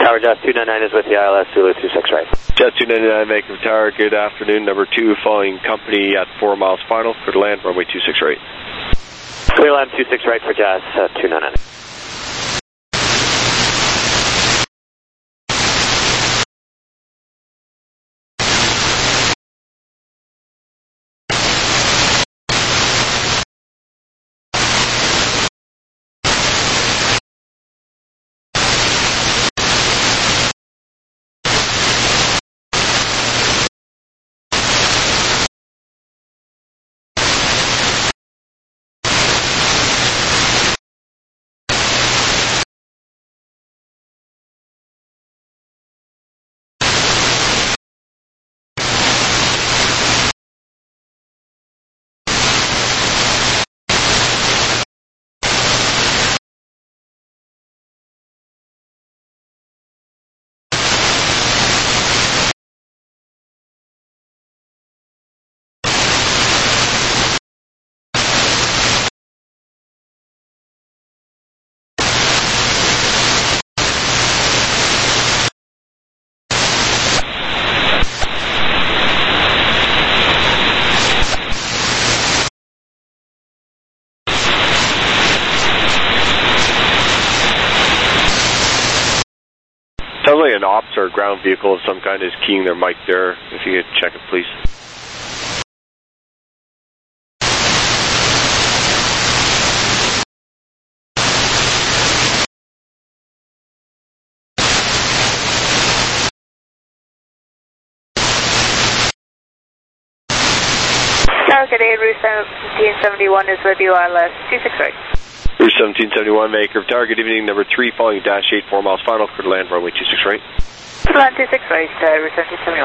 Tower Jazz 299 is with the ILS Zulu 26 right. Jazz 299, Vancouver Tower, good afternoon. Number 2, following company at 4 miles final, clear to land, runway 26 right. Clear land 26 right for Jazz 299. Sounds like an ops or ground vehicle of some kind is keying their mic there. If you could check it, please. Tower Good 8, Route 1771 is with you, ILS 26 right. Route 1771, Vancouver Tower, good evening. Number 3, following dash 8, 4 miles final, clear to land, runway 26 right. Land 26 right, Route 1771.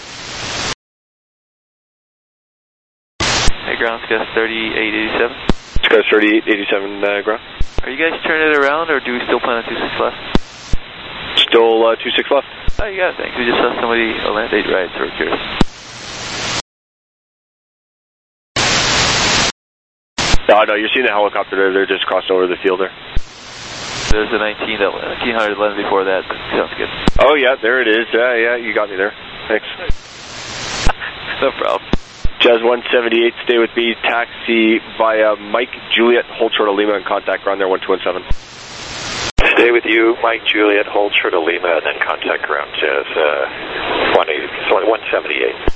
Hey, ground, Scus 3887. Scus 3887, ground. Are you guys turning it around, or do we still plan on 26 left? Still 26 left. Oh, you got it, thanks. We just saw somebody land 8 right, so we're curious. No, you're seeing the helicopter there. They're just crossing over the field there. There's a 1900 landed before that. That sounds good. Oh, yeah, there it is. Yeah, you got me there. Thanks. No problem. Jazz 178, stay with me. Taxi via Mike Juliet, hold short of Lima, and contact ground there, 1217. Stay with you, Mike Juliet, hold short of Lima, and then contact ground, Jazz 178.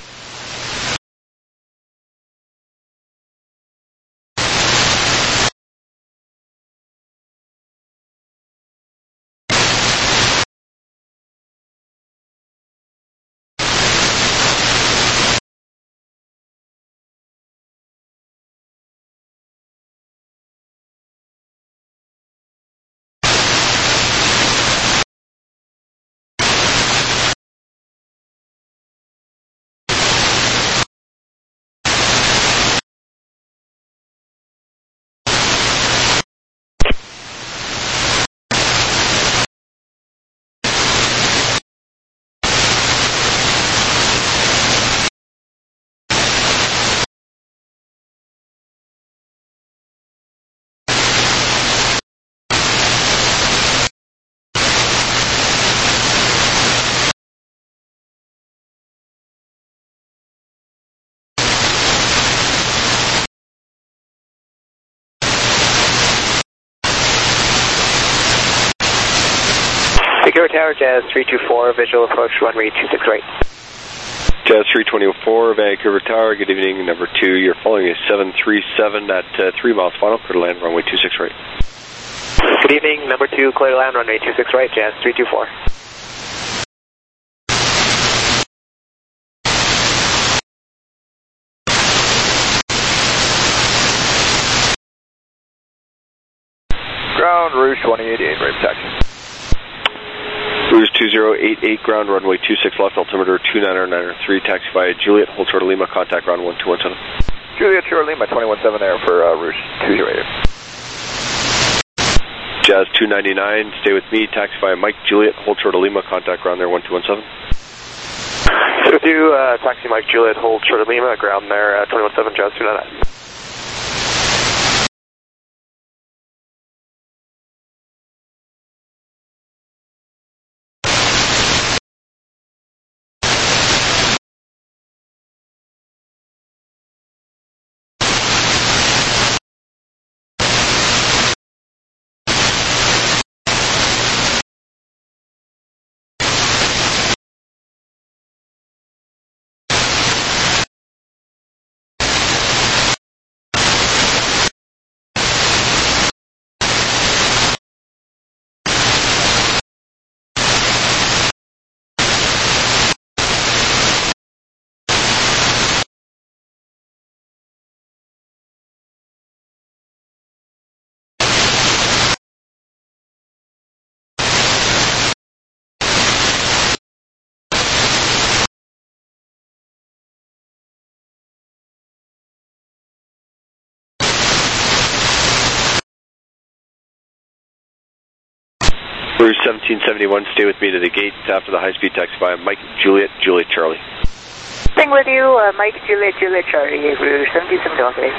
Vancouver Tower, Jazz 324, visual approach runway 26 right. Jazz 324, Vancouver Tower, good evening. Number 2, you're following a 737 at 3 miles final, clear to land, runway 26 right. Good evening, number 2, clear to land, runway 26 right, Jazz 324. Ground, Rouge 2088, right taxi. Rouge 2088, ground, runway 26 left, altimeter 29993, taxi via Juliet, hold short of Lima, contact ground 1217. Juliet, short Lima, 217 there for Rouge 208. Jazz 299, stay with me, taxi via Mike Juliet, hold short of Lima, contact ground there 1217. Stay with you, taxi Mike Juliet, hold short of Lima, ground there 217, Jazz 299. Bruce 1771, stay with me to the gate after the high-speed taxi by Mike Juliet, Juliet Charlie. Staying with you, Mike Juliet, Juliet Charlie, Bruce 1771 today.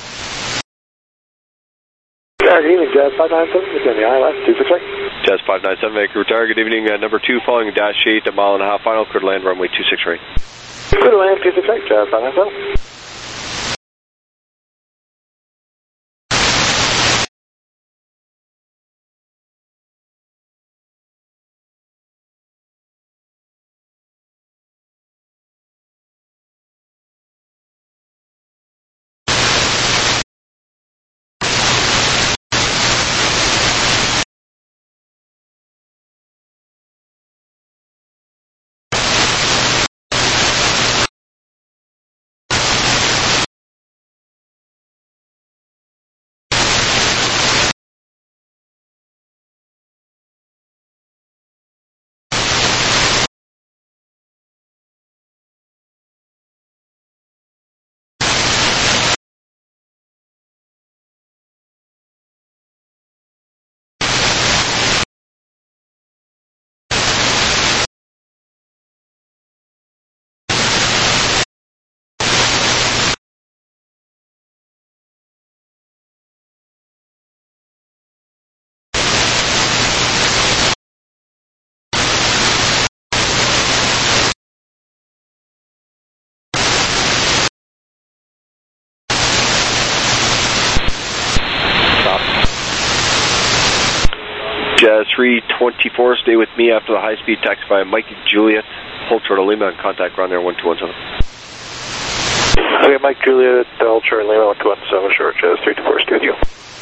Good evening, Jazz 597, it's in the ILS 268. Jazz 597, Vancouver Tower, good evening, number 2, following dash 8, a mile and a half final, clear to land runway 26 right. Clear to land 268, Jazz 597. Jazz 324, stay with me after the high-speed taxi by Mike Juliet, hold short of Lima, and contact ground there 1217. Okay, Mike Juliet, hold short of Lima, 1217, short, Jazz 324, stay with you.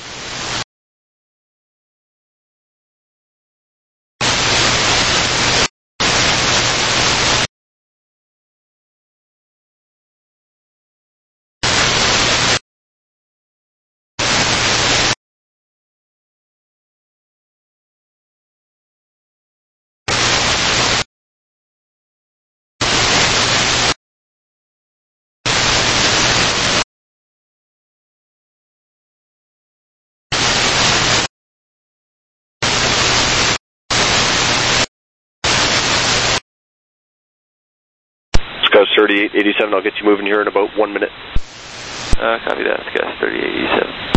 Scout 3887, I'll get you moving here in about 1 minute. Copy that, Scout 3887.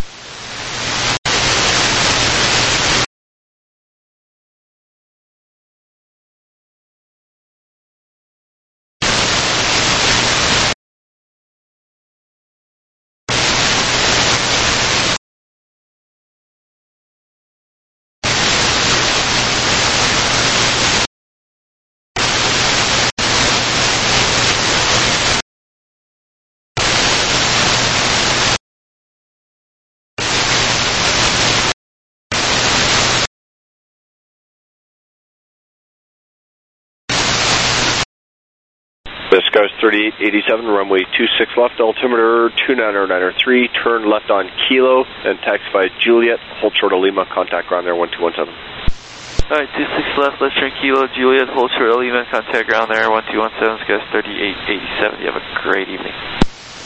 The Scout 3887, runway 26 left, altimeter 29093, turn left on Kilo, and taxi by Juliet, hold short of Lima, contact ground there 1217. Alright, 26 left, let's turn Kilo, Juliet, hold short of Lima, contact ground there 1217, Scout 3887. You have a great evening.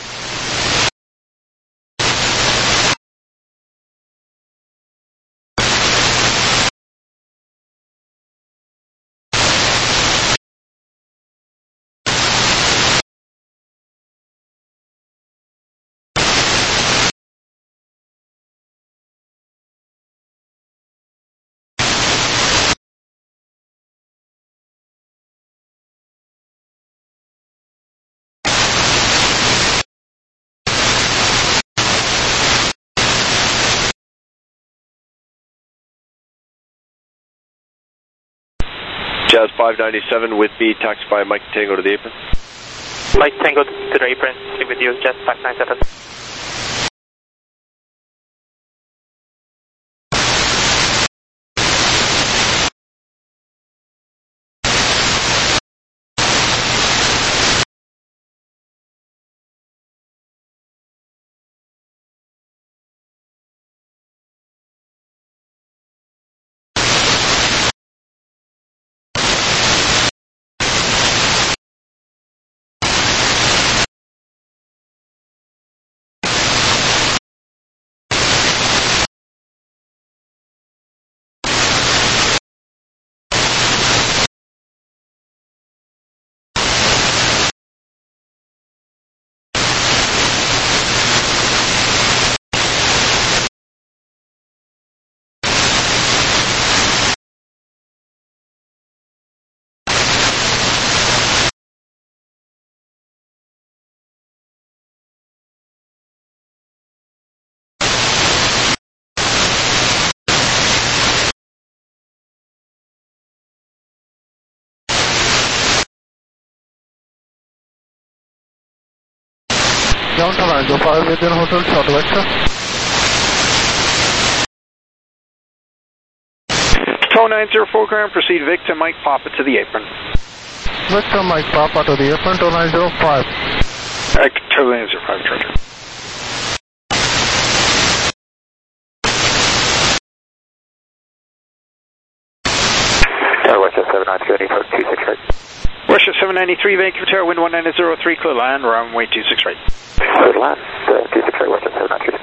Jazz 597 with me, taxi by Mike Tango to the apron. Mike Tango to the apron, stay with you, Jazz 597. ground to 905 within Hotel Short Vector. Tow 904 ground, proceed Victor Mike Papa to the apron. Victor Mike Papa to the apron, tow 905. Tow 905, Charger. Westjet 793, 26 right. Westjet 793, Vancouver Tower, wind 1903, clear land, runway 26 right. Clear land, 26 right, Westjet 793.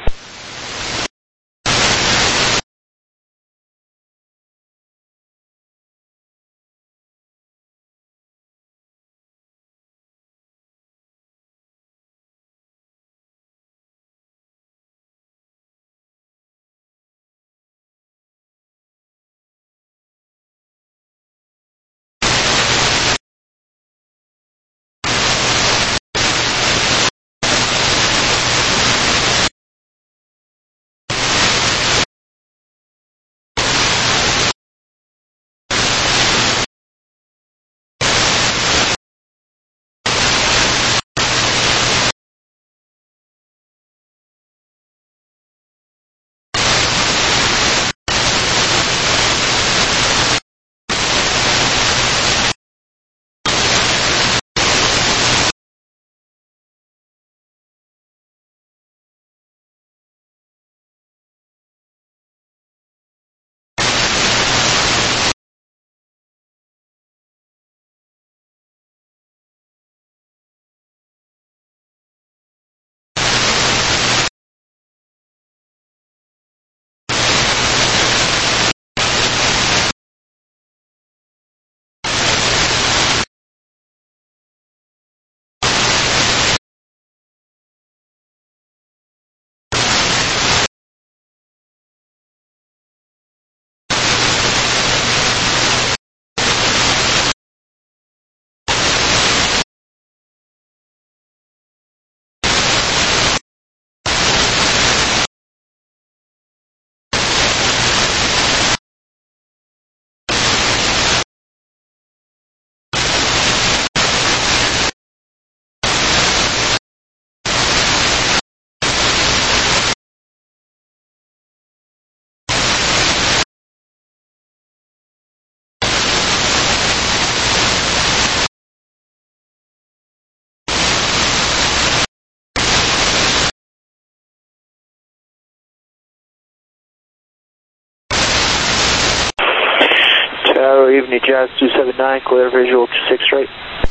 Evening, Jazz 279, clear visual 26 right.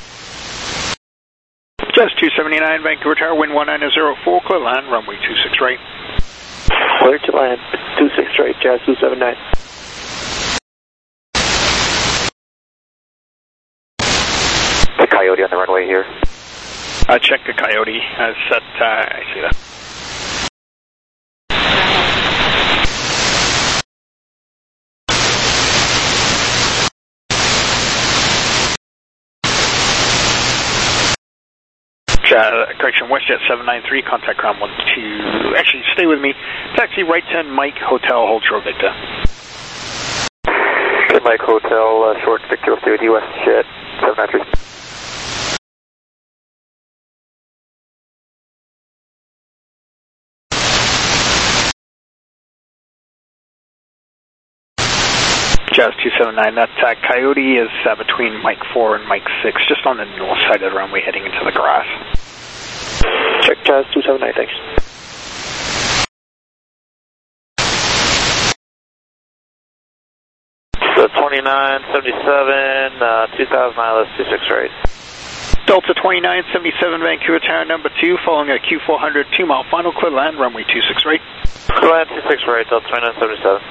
Jazz 279, Vancouver Tower, wind 1904, clear land, runway 26 right. Clear to land, 26 right, Jazz 279. The Coyote on the runway here. Check the Coyote, set, I see that. Correction, WestJet 793, contact ground 12. Actually, stay with me. Taxi right 10, Mike Hotel, hold short Victor. Okay, Mike Hotel, short Victor, stay with you, WestJet 793. Jazz 279, that Coyote is between Mike 4 and Mike 6, just on the north side of the runway heading into the grass. Check Jazz 279, thanks. So 2977, 2000 miles, 26 right. Delta 2977, Vancouver Tower, number 2, following a Q400, 2 mile final, clear land, runway 26 right. Clear land 26 right, Delta 2977.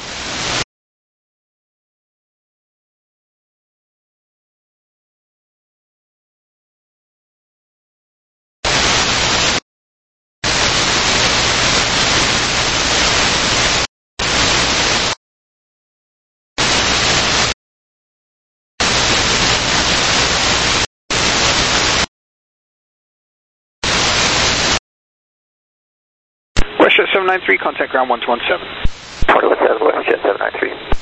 WestJet 793, contact ground 117. 217, WestJet 793.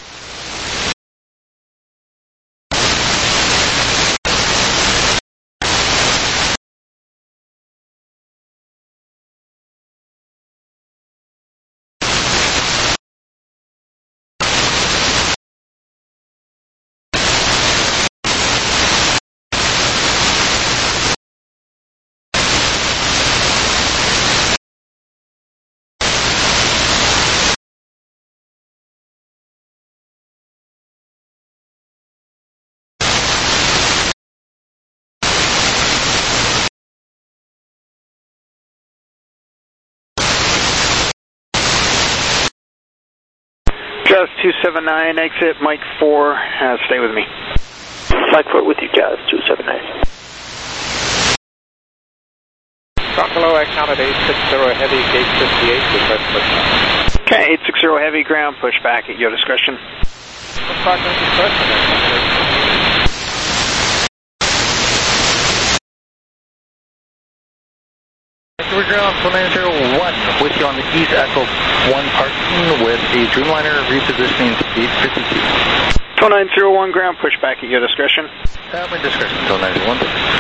Jazz 279, exit Mike 4, stay with me. Mike 4 with you, Jazz 279. Buffalo, accommodate 860 heavy, gate 58, request pushback. Okay, 860 heavy, ground, push back at your discretion. Vancouver ground, 2901, with you on the East Echo 1 parking with a Dreamliner repositioning to gate 52. 2901 ground, push back at your discretion. My discretion, 2901.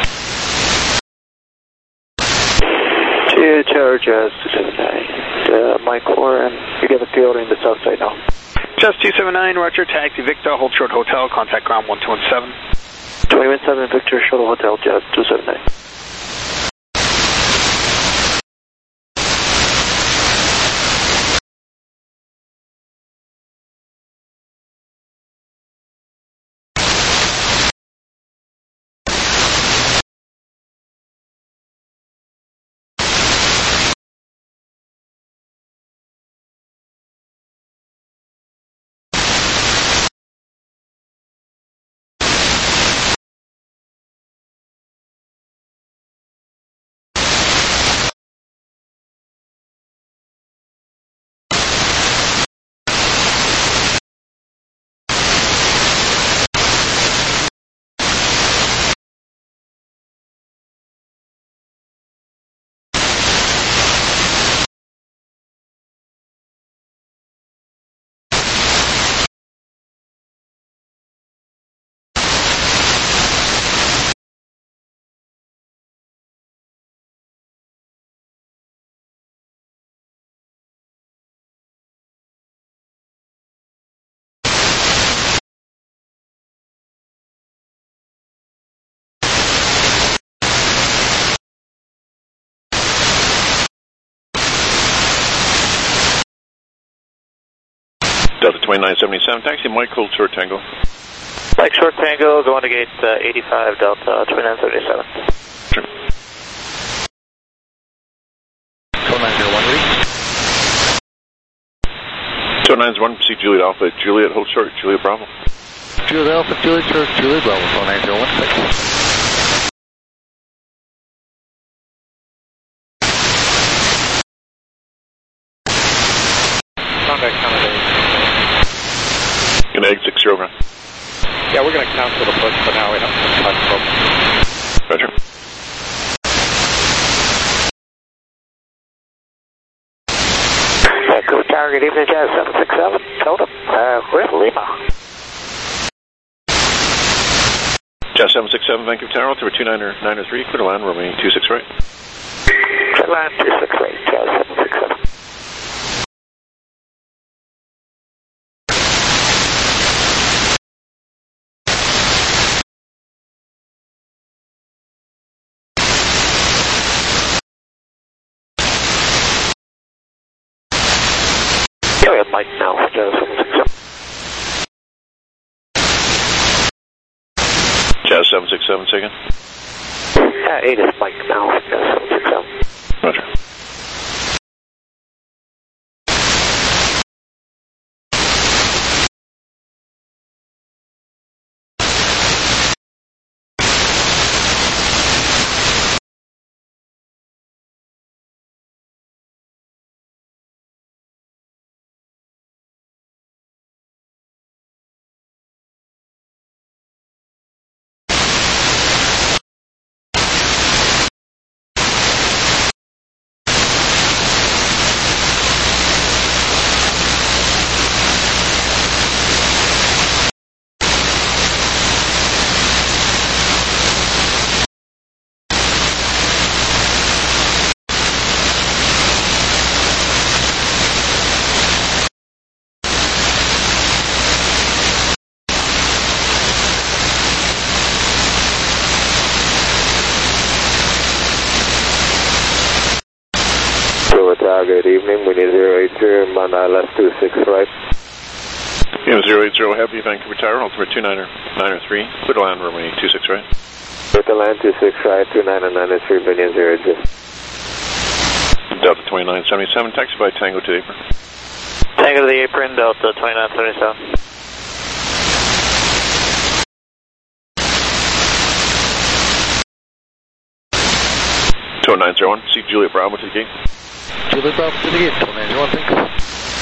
Tower Jazz 279, Mike 4, and you get a field in the south side now. Jazz 279, Roger, taxi Victor, hold short hotel, contact ground 1217. 217 Victor, shuttle hotel, Jazz 279. Delta 2977, taxi Mike, hold short Tango. Mike short Tango, going to gate 85, Delta 2977. Sure. 2901 reach. 2901, proceed Juliet Alpha, Juliet, hold short, Juliet Bravo. Juliet Alpha, Juliet Short, Juliet Bravo, 2901. Contact accommodate. Gonna exit 0 ground. Yeah, we're going to cancel the push for now. We have some time to Roger. Vancouver Tower, good evening, Jazz 767, Delta, with Lima. Jazz 767, Vancouver Tower, altimeter 2993, clear to land, runway 26 right. Clear land 26 right, Jazz 767. Yeah, we have Mike now, Jazz 767. Jazz 767, second. 8 is Mike now, Jazz 767. Roger. Good evening, we need 080, Mana left 26 right. Yeah, 080 Heavy, Vancouver Tower, altimeter 2993, clear to land, runway 26 right. Clear to land 26 right, 2993, Binion 080. Delta 2977, taxi by Tango to Apron. Tango to the apron, Delta 2977. 2901, see Juliet Bravo to the gate. Juliet Bravo to the gate, 2901, thanks.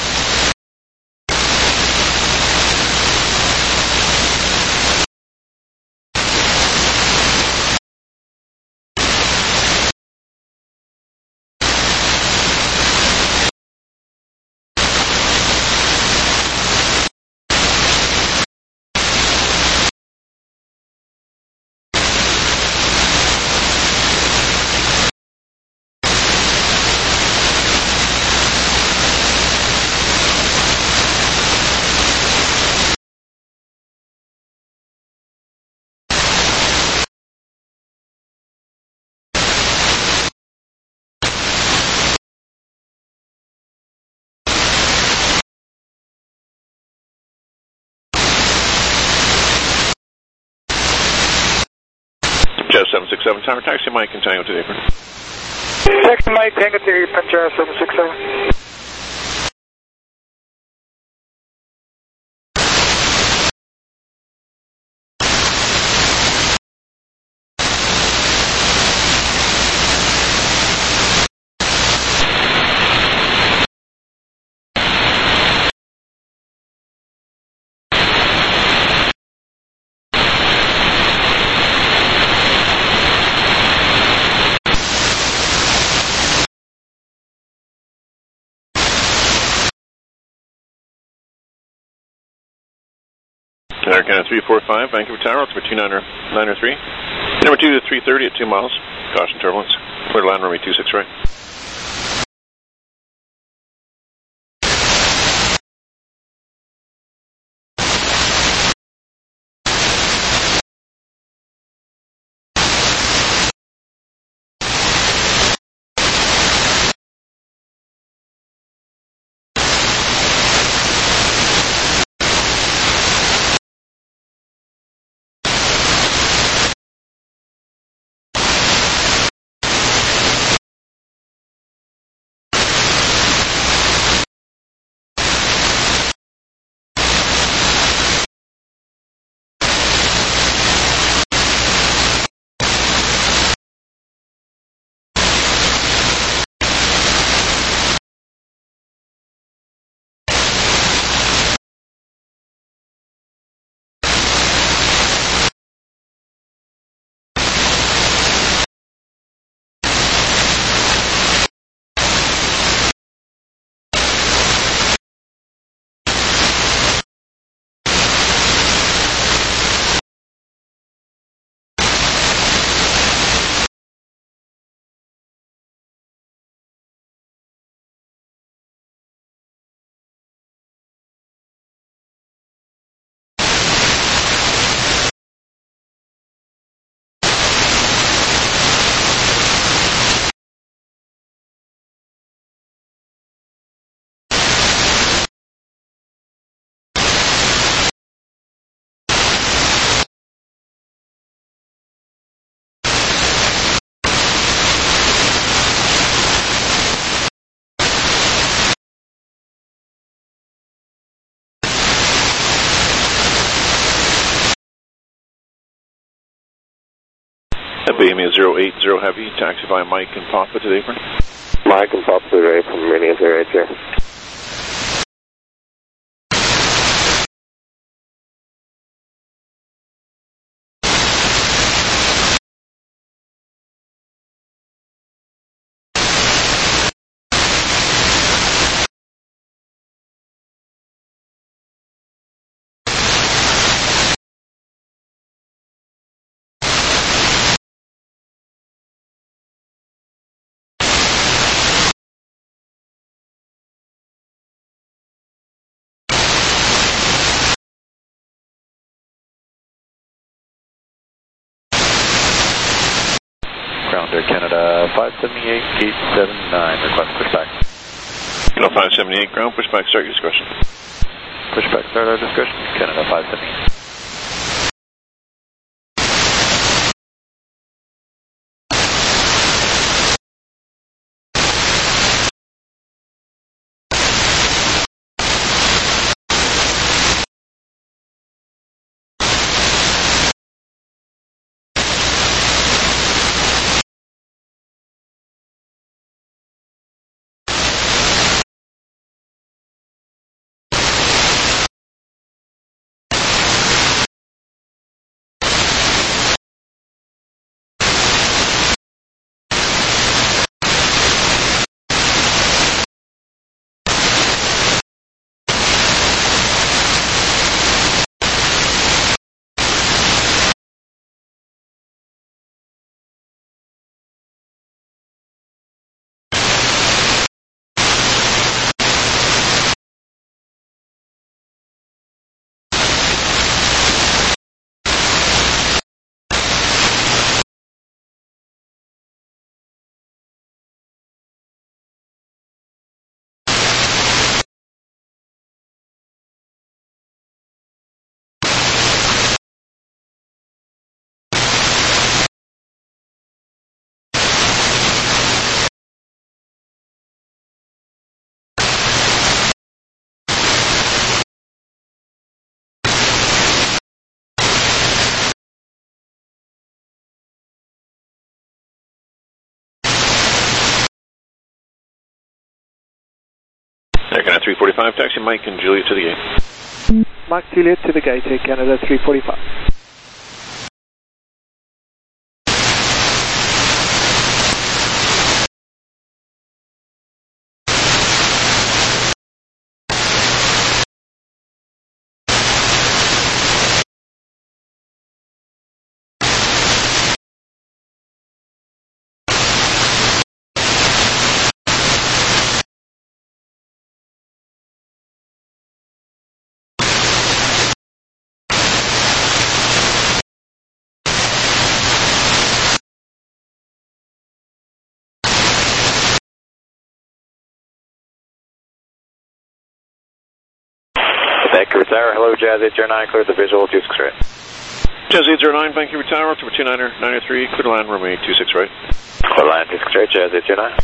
Jazz 767, Tower Taxi Mike and Tango to the apron. Taxi Mike, Tango to the apron, Jazz 767. Air Canada 345, Vancouver Tower, altimeter 2903. Number 2 to 330 at 2 miles. Caution turbulence. Clear to land runway 26 right. BME 080 Heavy, taxi by Mike and Papa to the apron. Mike and Papa to the apron, Meridian 080. Ground Air Canada 578, 879, request pushback. No 578, ground pushback, start your discretion. Pushback, start our discretion, Canada 578. Canada 345, taxi Mike and Juliet to the gate. Mike Juliet to the gate, Air Canada 345. Vancouver Tower, hello, Jazz 809, clear the visual, 26 right. Jazz 809, Vancouver Tower, Altimeter 2993, clear to land, runway 26 right. Clear line 26 right, Jazz 809.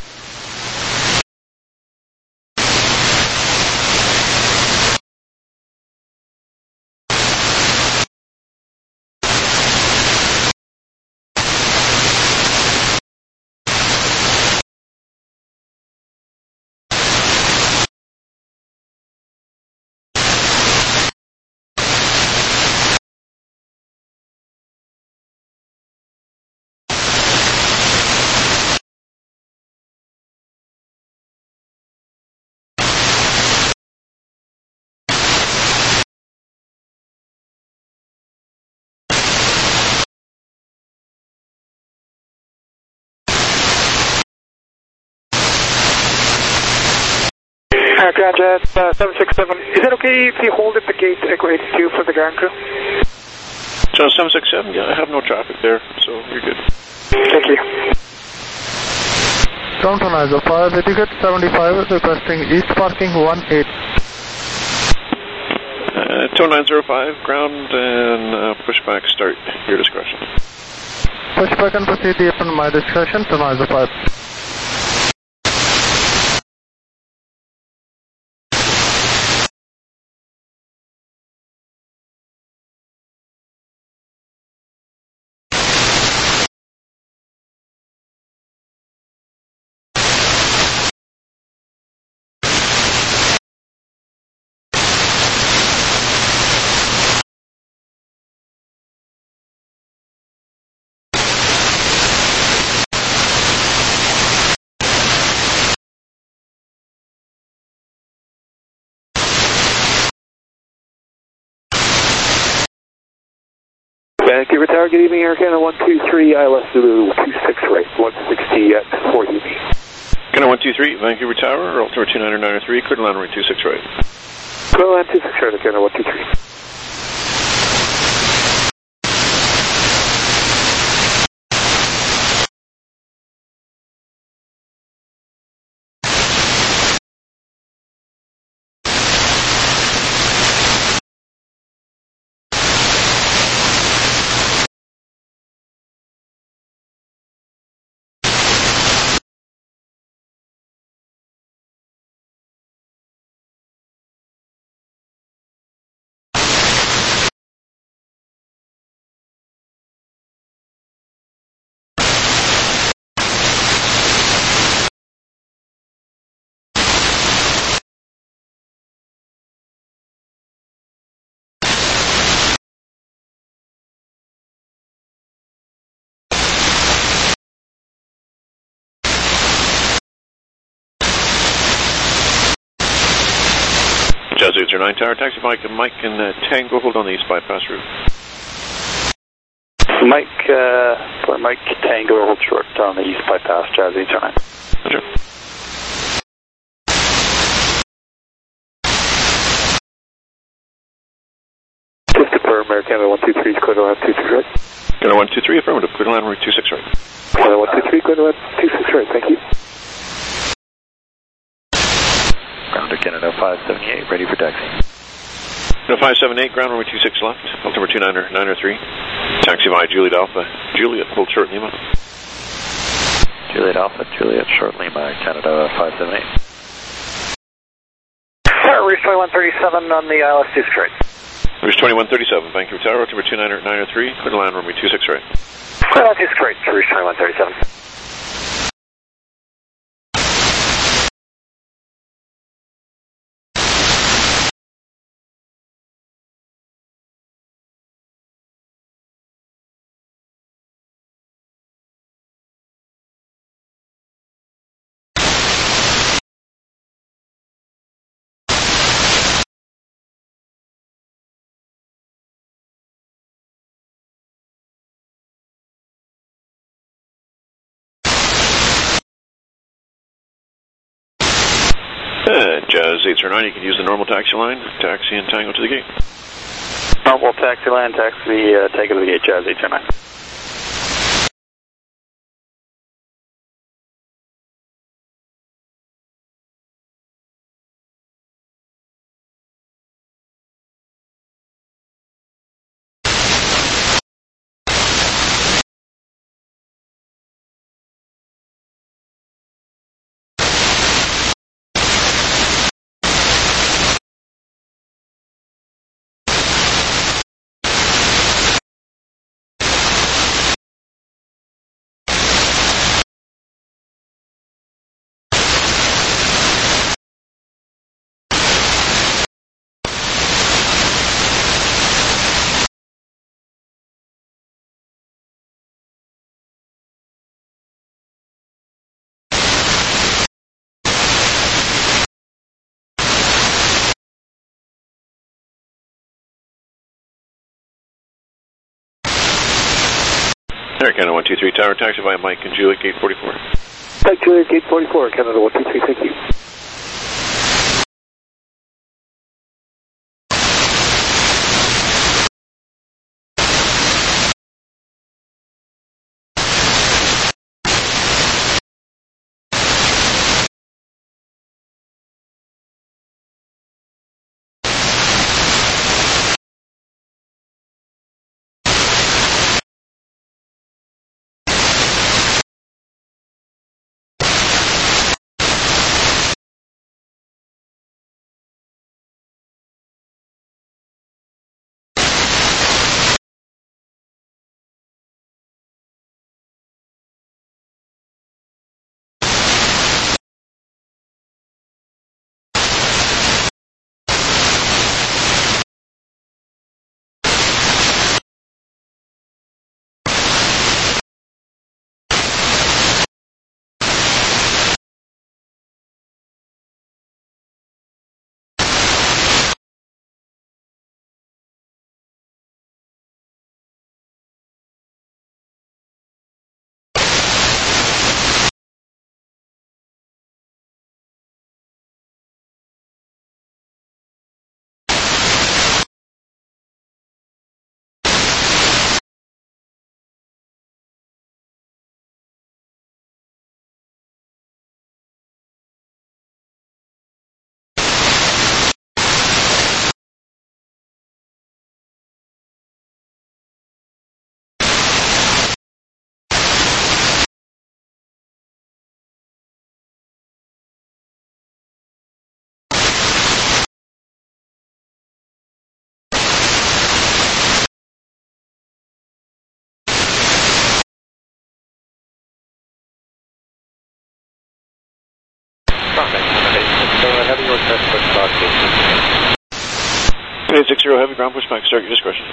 Ground Jet 767, is it okay if you hold at the gate Echo 82 for the ground crew? John 767, yeah, I have no traffic there, so you're good. Thank you. Ground Tonizer, fire etiquette 75, requesting east parking 18. 2905, ground and pushback start, your discretion. Pushback and proceed upon my discretion, Tonizer 5. Vancouver Tower, good evening, Air Canada 123, ILS Zulu 26 right, 160 at 4 UV. Canada 123, Vancouver Tower, Altimeter 2993, clear to land, runway 26 right. Clear land 26 right, Canada 123. Jazz 809 Tower, taxi Mike and Tango, hold on the east bypass route. Mike Tango, hold short on the east bypass, Jazz 809. Roger. Just confirm, Air Canada 123, clear to land 26 right. Canada 123, affirmative, clear to land, runway 26 right. Canada 123, clear to land 26 right, thank you. Ground to Canada 578, ready for taxi. No 578, ground runway 26 left, Altimeter 2993. Taxi via Juliet Alpha, Juliet, hold short Lima. Juliet Alpha, Juliet, short Lima, Canada 578. Tower, Rouge 2137 on the ILS 26 right. Rouge 2137, Vancouver Tower, Altimeter 2993, clear to land, runway 26 right. Clear line 26 right, Rouge 2137. Jazz 809, you can use the normal taxi line, taxi and Tango to the gate. Normal taxi line, taxi, Tango to the gate, Jazz 809. Air Canada 123 Tower, taxi by Mike and Juliet, gate 44. Mike Juliet, gate 44, Canada 123, thank you. Heavy or test pushback. 860 Heavy, ground pushback, start your discretion.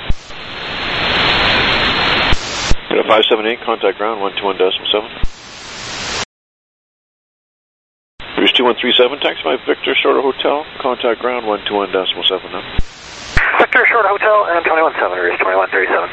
578, contact ground, 121.7. Here's 2137, taxi by Victor Shorter Hotel, contact ground, 121.7 now. Victor Shorter Hotel and 217, here's 2137.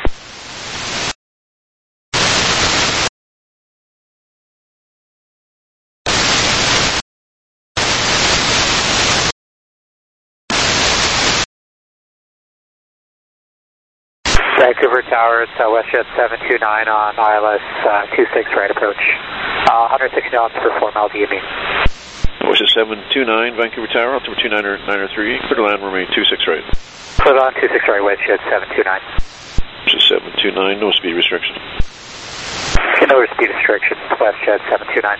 Vancouver Tower, WestJet 729 on ILS 26 right approach. 160 knots for 4 miles EME. WestJet 729, Vancouver Tower, altimeter 2993, clear to land, remain 26 right. Put on 26 right, WestJet 729. WestJet 729, no speed restriction. No speed restrictions, WestJet 729.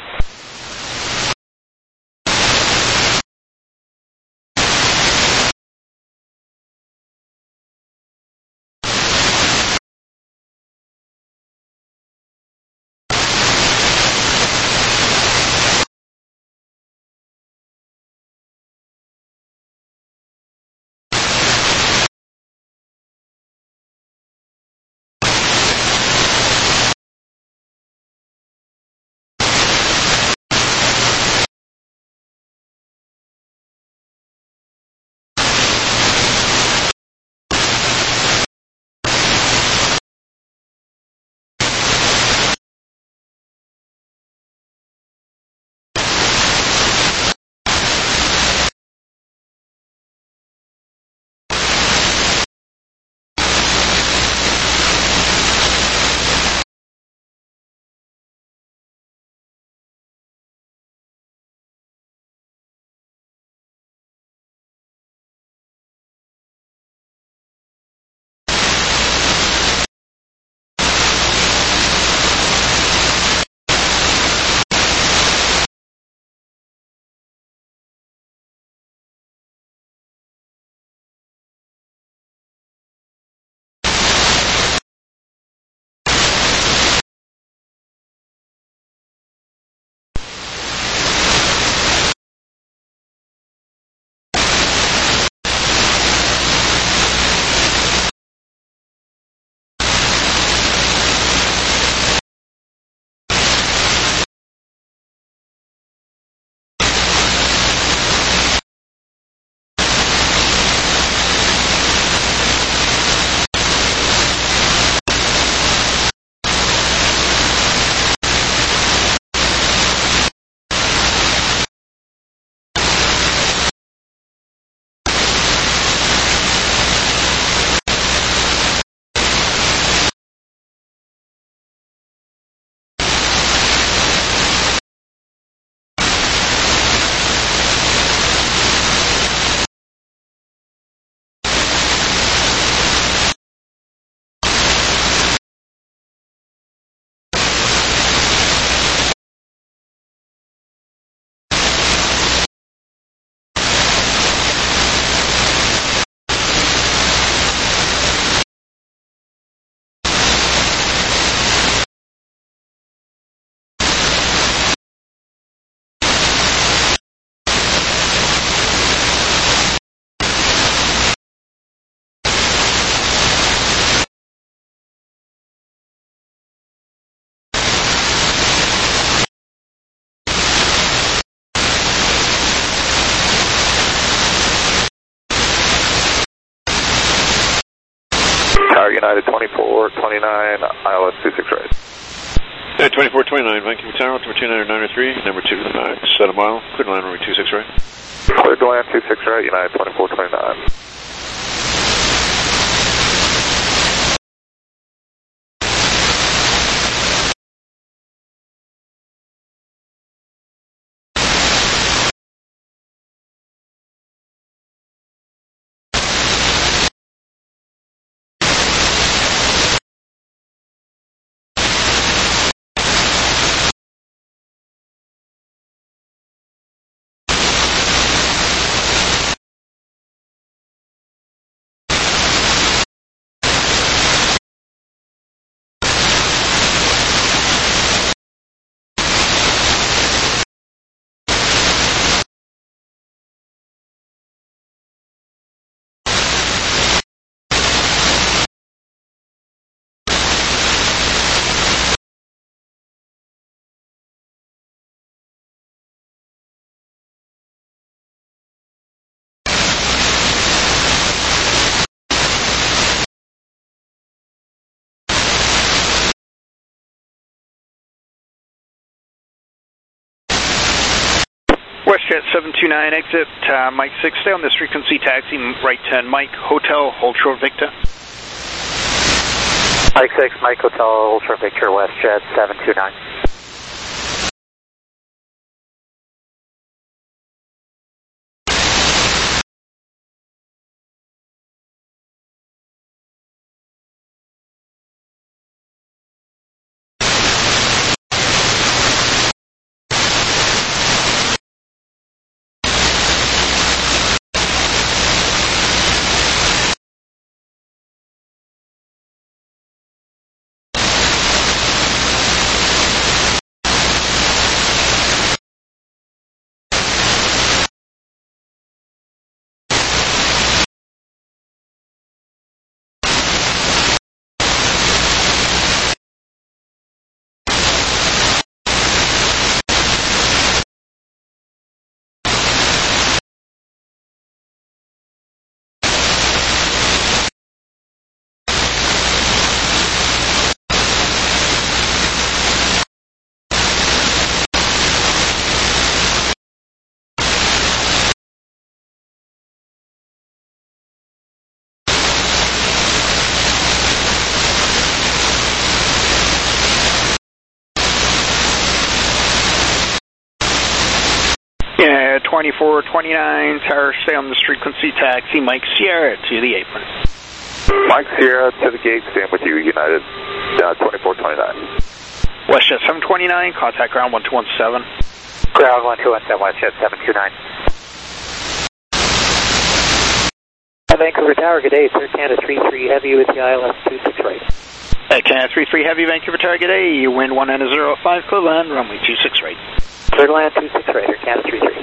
Tower United 2429, ILS 26 right. 2429, Vancouver Tower, altimeter 29993, number 2 to the max, set a mile, clear to land runway 26 right. Clear to land 26 right, United 2429. WestJet 729, exit Mike 6, stay on this frequency, taxi right 10, Mike Hotel, hold short Victor. Mike 6, Mike Hotel, hold short Victor, WestJet 729. Yeah, 2429, tower, stay on this frequency, taxi Mike Sierra to the apron. Mike Sierra to the gate, stand with you, United 2429. WestJet 729, contact ground 1217. Ground 1217, WestJet 729. Vancouver Tower, good day, Sir Canada 33 Heavy with the ILS 26 right. Canada 33 Heavy, Vancouver Tower, good day, you wind 190.05, clear land, runway 26 right. Clear to land 26 right, Air Canada 33.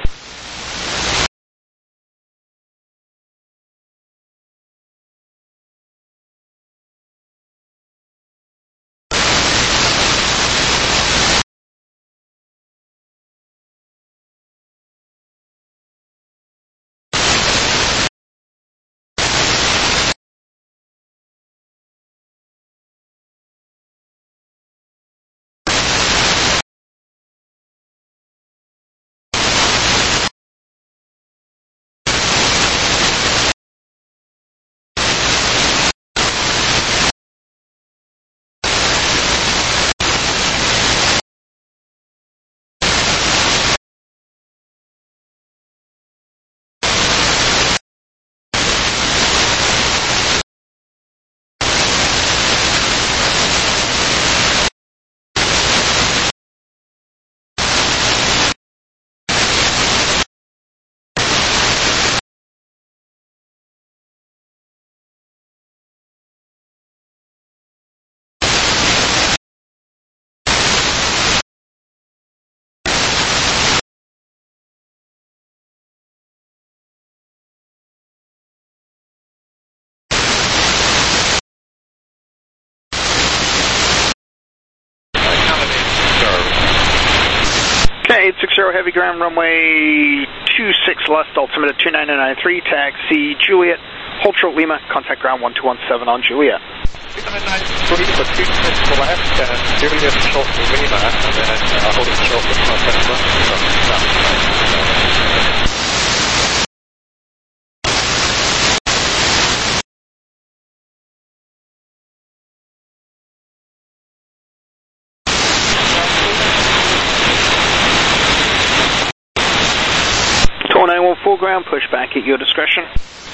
Okay, 860 heavy ground runway 26 left, altimeter 2993, taxi Juliet, hold short Lima, contact ground 1217 on Juliet. 3 for 26 left, Juliet short to Lima, and then holding short with contact ground. Tower 914 ground, push back at your discretion.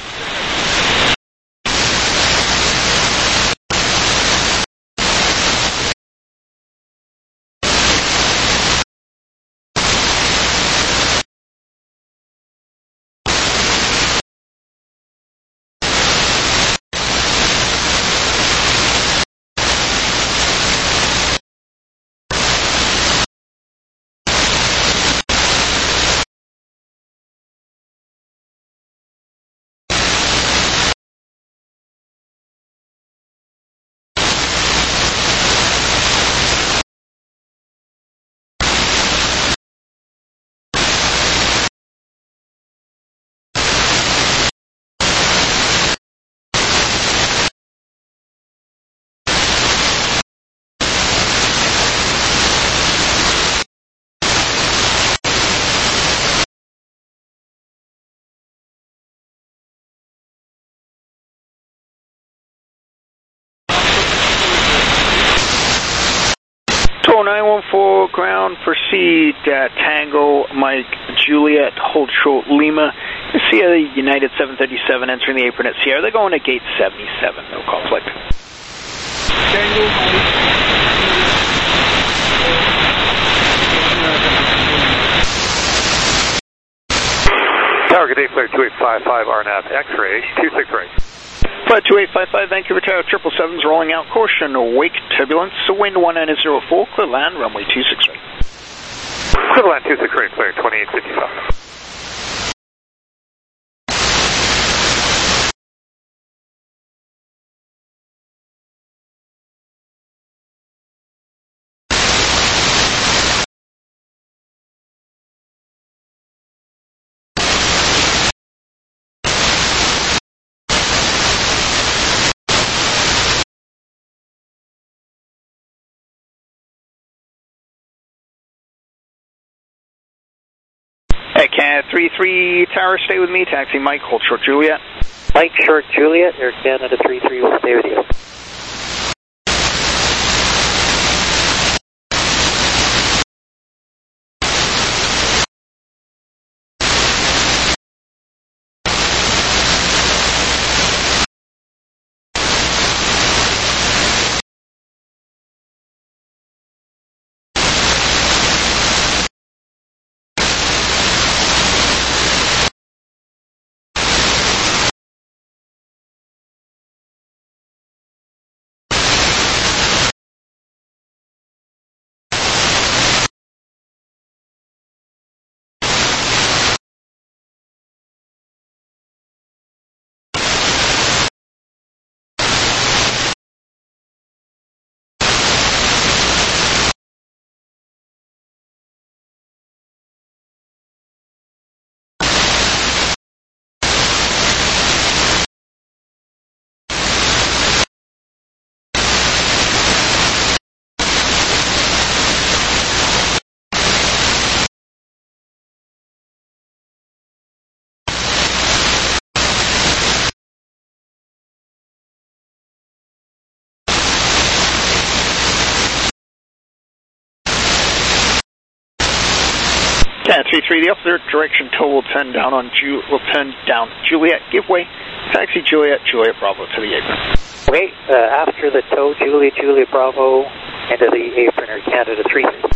Tower 914 ground, proceed Tango, Mike, Juliet, hold short Lima. Sierra United 737 entering the apron at Sierra. They're going to gate 77, no conflict. Tango, Tower, good day, flare 2855, RNAV X-ray, 26 right. Flight 2855, Vancouver Tower 777's rolling out, caution, wake turbulence, wind 1904, clear land, runway 26 right. Clear land 26 right, flare 2855. Cat 33 Tower, stay with me. Taxi Mike, hold short Juliet. Mike, short Juliet, Air Canada 33 will stay with you. Cat 33, the opposite direction tow will turn down Juliet, give way. Taxi Juliet, Juliet Bravo to the apron. Okay, after the tow, Juliet Bravo into the apron, Air Canada 33.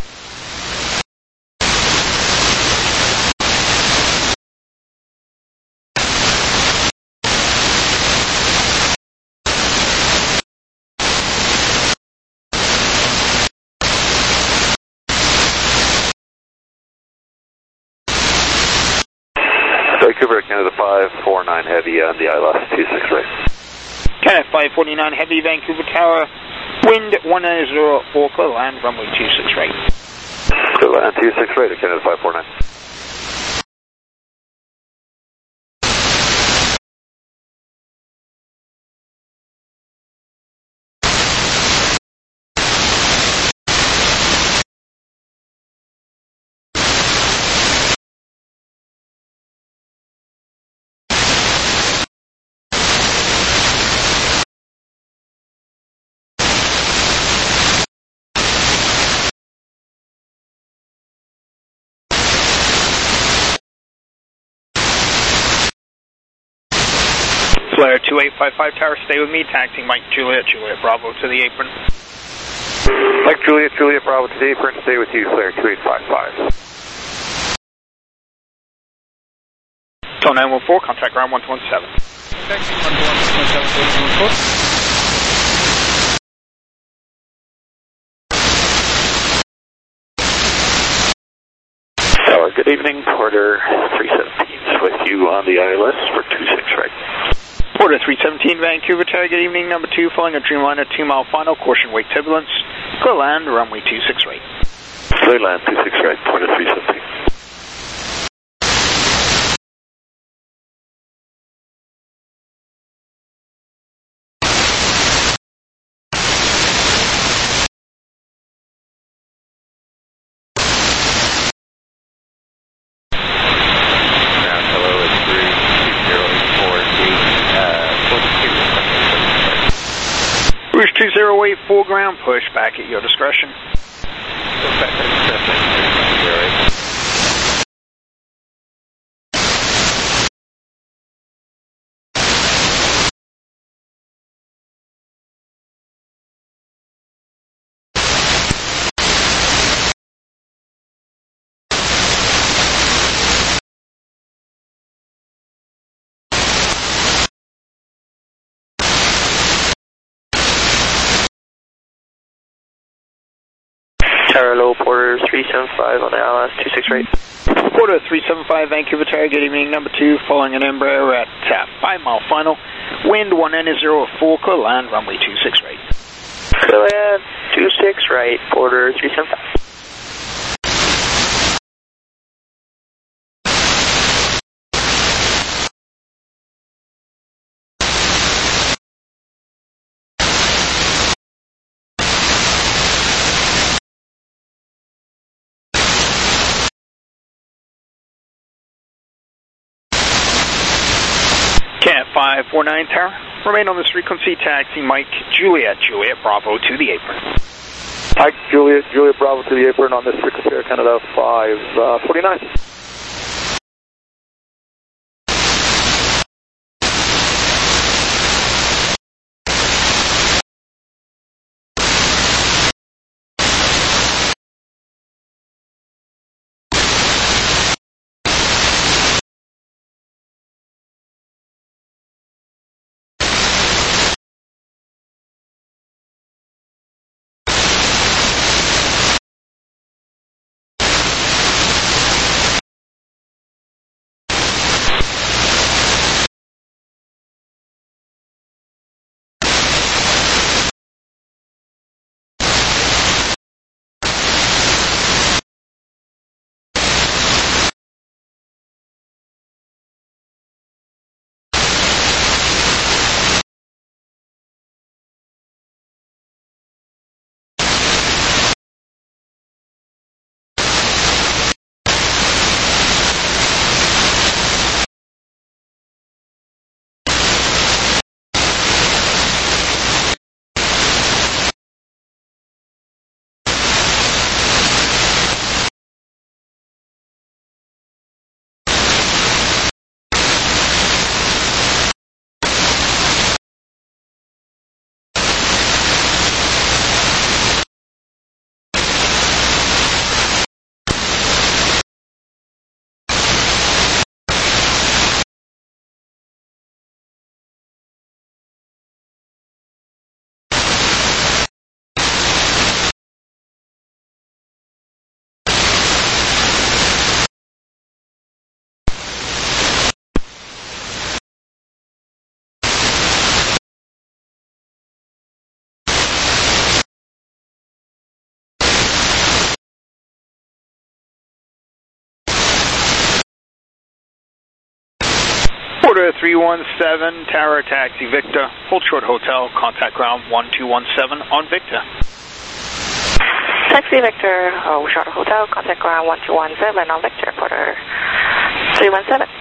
Vancouver, Canada 549 heavy on the ILS 26 right. Canada 549 heavy, Vancouver Tower, wind 1904, clear land, runway 26 right. Clear land 26 right, Canada 549. Flare 2855 Tower, stay with me, taxi Mike Juliet, Juliet Bravo to the apron. Mike Juliet, Juliet Bravo to the apron, stay with you, Flare 2855. Tone 914, contact ground 117. Taxi 117, Tower, good evening. Porter 317 with you on the ILS for 26 right. Porter 317, Vancouver Tower, good evening, number 2, following a Dreamliner 2-mile final, caution wake turbulence, clear land, runway 26 right. Clear land 26 right, Porter 317. Rouge 2084 ground, push back at your discretion. Tower low, Porter 375 on the ILS 26 right. Porter 375, Vancouver Tower, good evening, number 2, following an Embraer at 5-mile final, wind 1N is 04, clear land, runway 26 right. Clear land 26 right, Porter 375. Cat 549 Tower, remain on this frequency, taxi Mike Juliet, Juliet Bravo to the apron. Mike Juliet, Juliet Bravo to the apron on this frequency, Air Canada 549. Porter 317, Tower, taxi Victor, hold short hotel, contact ground 1217 on Victor. Taxi Victor, short hotel, contact ground 1217 on Victor, Porter 317.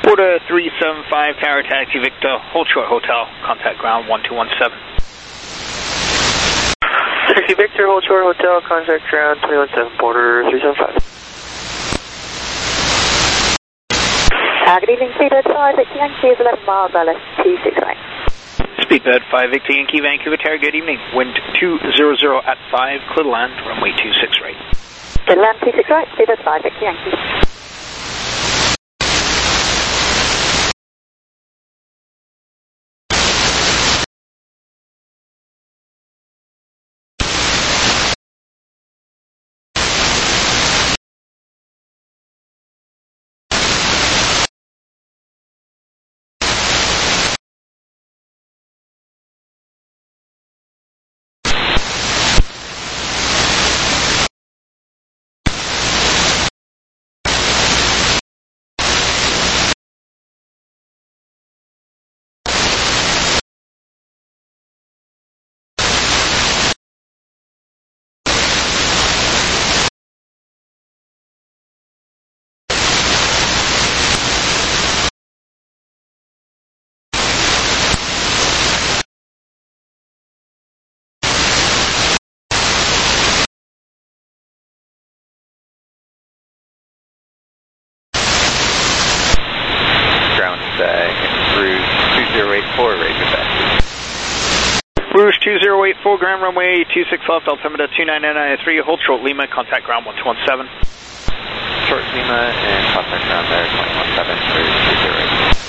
Porter 375, Tower Taxi Victor, hold short hotel, contact ground 1217. Taxi Victor, hold short hotel, contact ground 217, Porter 375. Good evening, Speedbird 5 Victor Yankee is 11 miles, LS 26 right. Speedbird 5 Victor Yankee, Vancouver Tower, good evening. Wind 200 at 5, clear to land, runway 26 right. Clear to land 26 right, Speedbird 5 Victor Yankee. Rouge 2084, ground runway 26 left, altimeter 29993, hold short Lima, contact ground 1217. Short Lima and contact ground there, 217 for 208.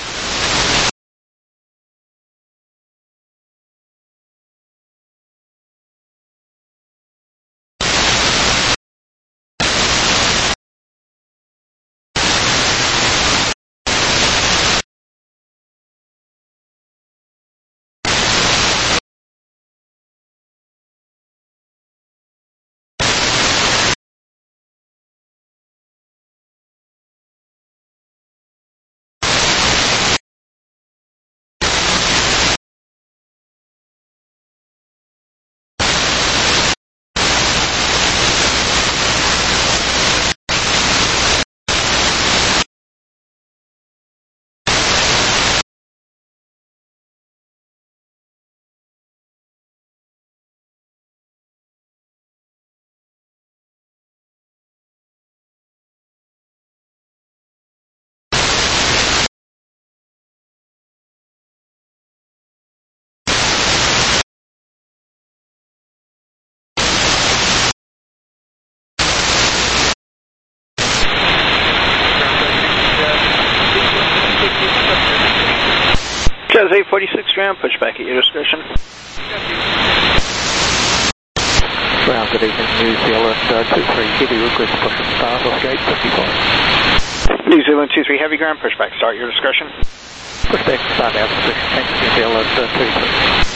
Jazz 846 ground, push back at your discretion. Ground, good evening, New Zealand 23, heavy request push and start off gate 55. New Zealand 23, heavy ground, push back, start your discretion. Push back, start out position, thanks New Zealand 23.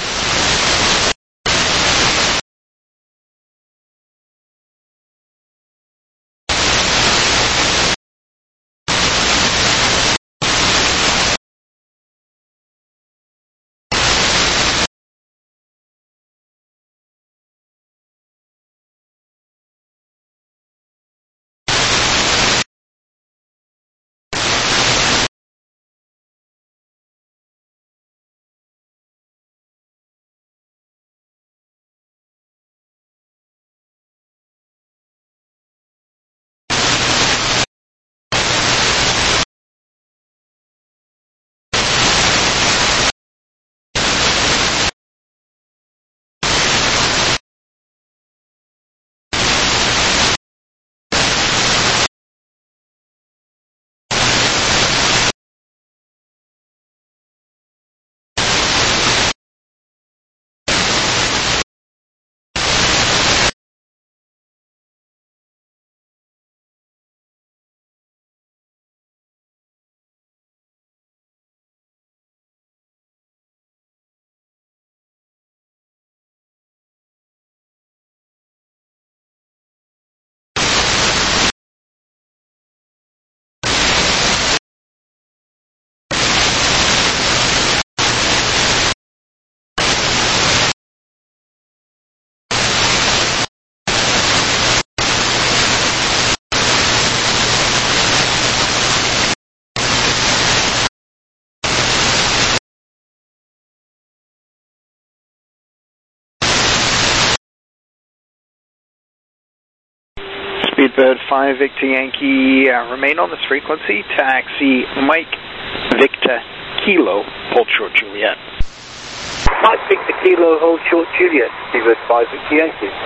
Bird 5 Victor Yankee, remain on this frequency, taxi Mike Victor Kilo, hold short Juliet. Mike Victor Kilo, hold short Juliet, Bird 5 Victor Yankee.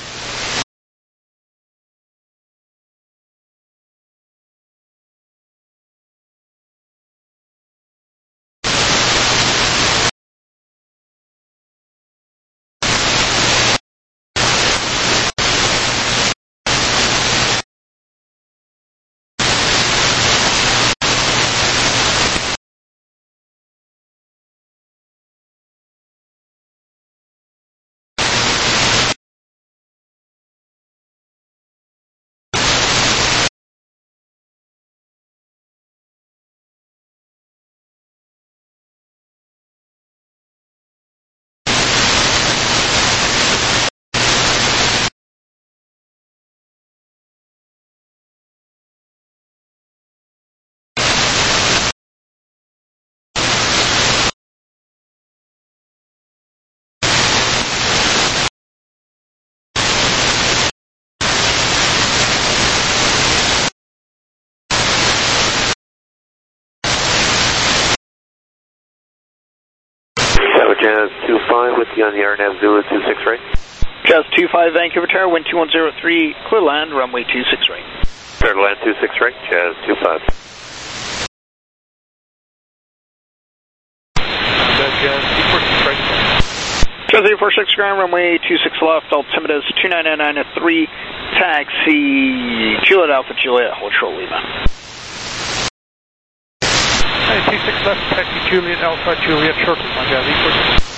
Jazz 25 with you on the RNAV Zulu 26 right. Jazz 25 Vancouver Tower, wind 2103, clear land, runway 26 right. Clear to land 26 right, Jazz 25. Jazz 246 right. Jazz 846 ground, runway 26 left, altimeter is 29993, taxi Juliet Alpha Juliet, hold short Lima. 26 left, taxi Juliet Alpha Juliet, short Lima, Jazz 846.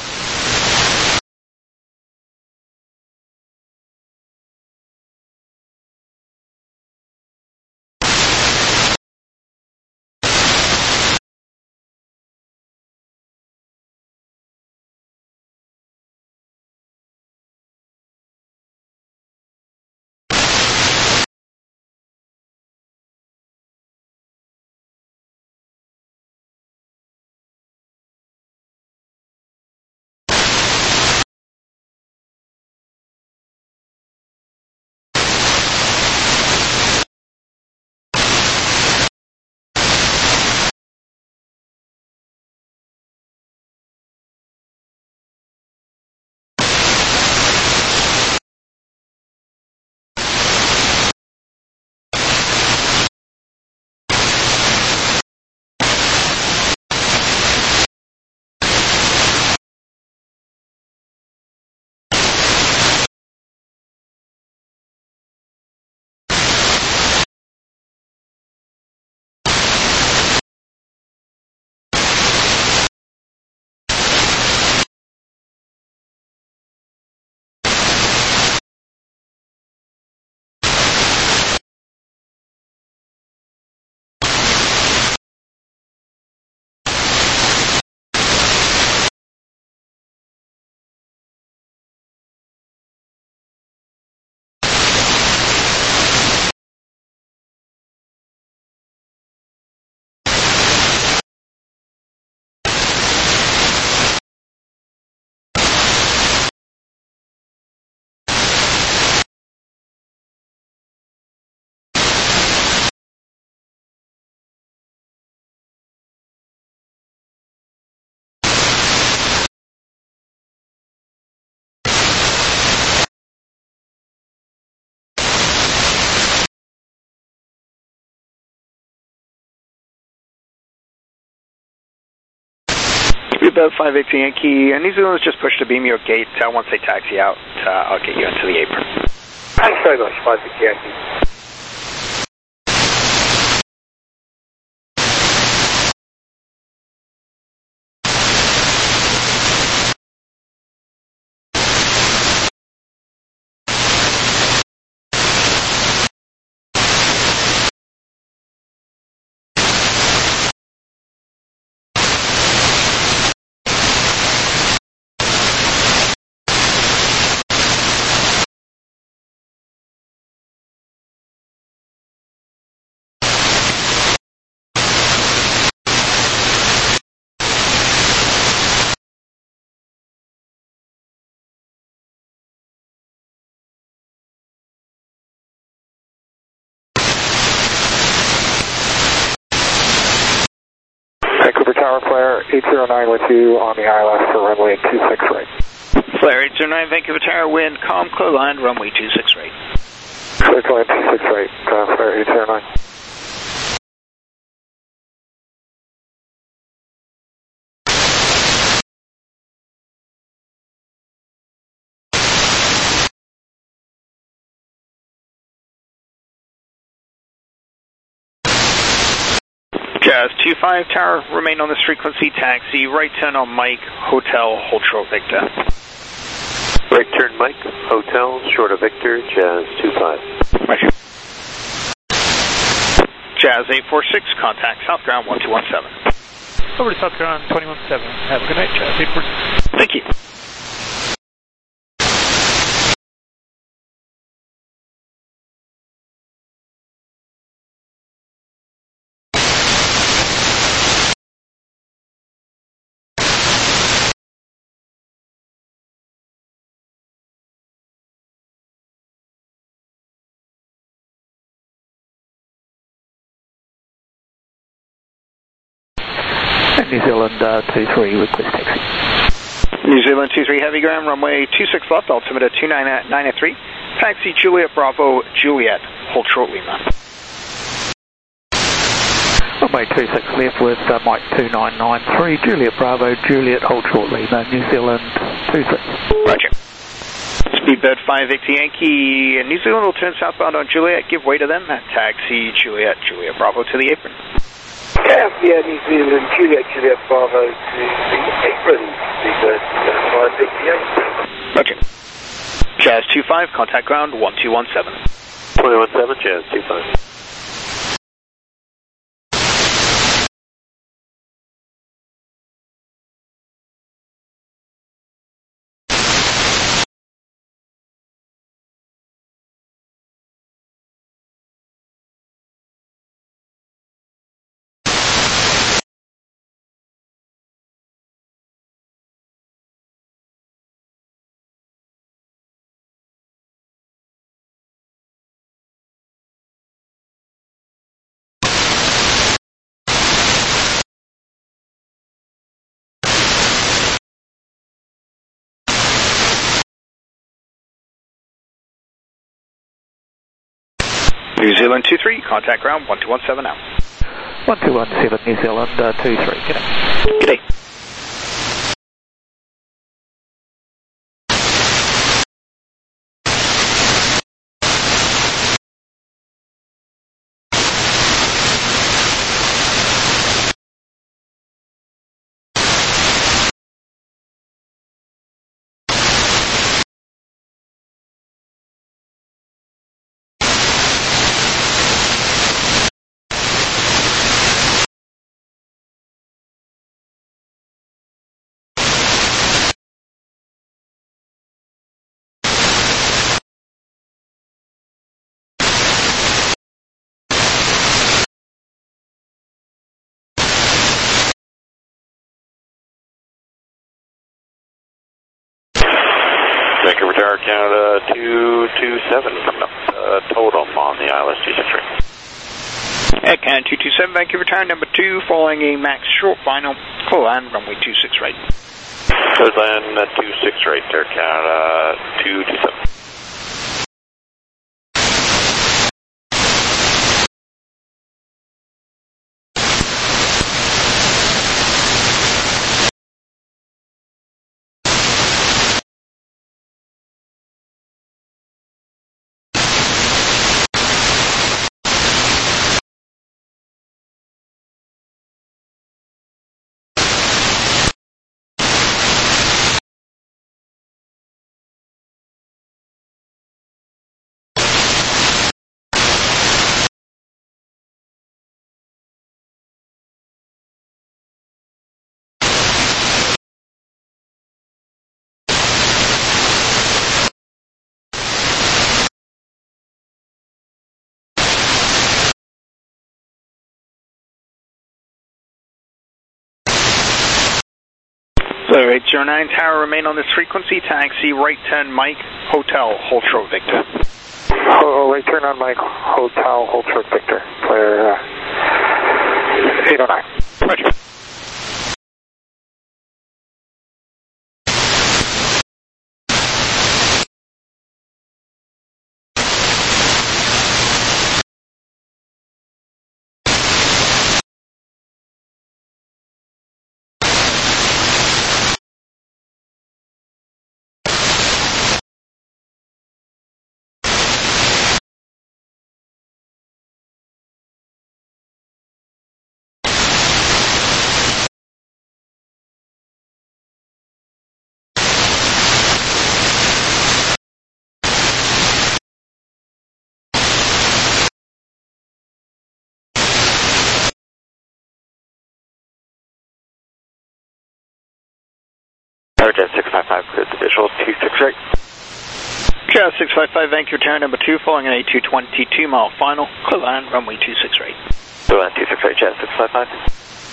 About 518 Yankee, and New Zealand's just pushed to beam your gate once they taxi out. I'll get you into the apron. Thanks very much, 518 Yankee. Vancouver Tower, Flare 809 with you on the ILS for runway 26 right. Flare 809, Vancouver Tower, wind calm, clear line, runway 26 right. Clear line 26 right, Flare 809. Jazz 25 Tower, remain on this frequency, taxi, right turn on Mike, Hotel, hold short Victor. Right turn Mike, Hotel, short of Victor, Jazz 25. Roger. Jazz 846, contact South Ground 1217. Over to South Ground 217. Have a good night, Jazz 846. Thank you. New Zealand 23, request taxi. New Zealand 23 heavy ground, runway 26 left, altimeter 293. Taxi Juliet Bravo, Juliet, hold short Lima. Runway 26 left with Mike 2993, Juliet Bravo, Juliet, hold short Lima, New Zealand 23. Roger. Speedbird 5 Victor Yankee, New Zealand will turn southbound on Juliet, give way to them, taxi Juliet, Juliet Bravo to the apron. Yeah, New Zealand, Juliet Bravo to the apron. Speedbird 5 Victor Yankee. Roger. Jazz 25, contact ground 1217. 217, Jazz 25. New Zealand 23, contact ground 1217 now. 1217, New Zealand 23, g'day. G'day. Vancouver Tower, Canada 227 coming up, total on the ILS 263. At Canada 227, Vancouver Tower number 2, following a max short final, clear land, runway 26 right. Clear land 26 right, Air Canada 227. Flare 809 Tower, remain on this frequency, taxi, right turn Mike, Hotel, hold short Victor. Right turn on Mike, Hotel, hold short Victor. Flare 809. Roger. Jet 655, cleared the visual, 26 right. Jet 655, Vancouver Tower number 2, following an A2 22-mile final, clear line, runway 26 right. Clear line 26 right, Jet 655.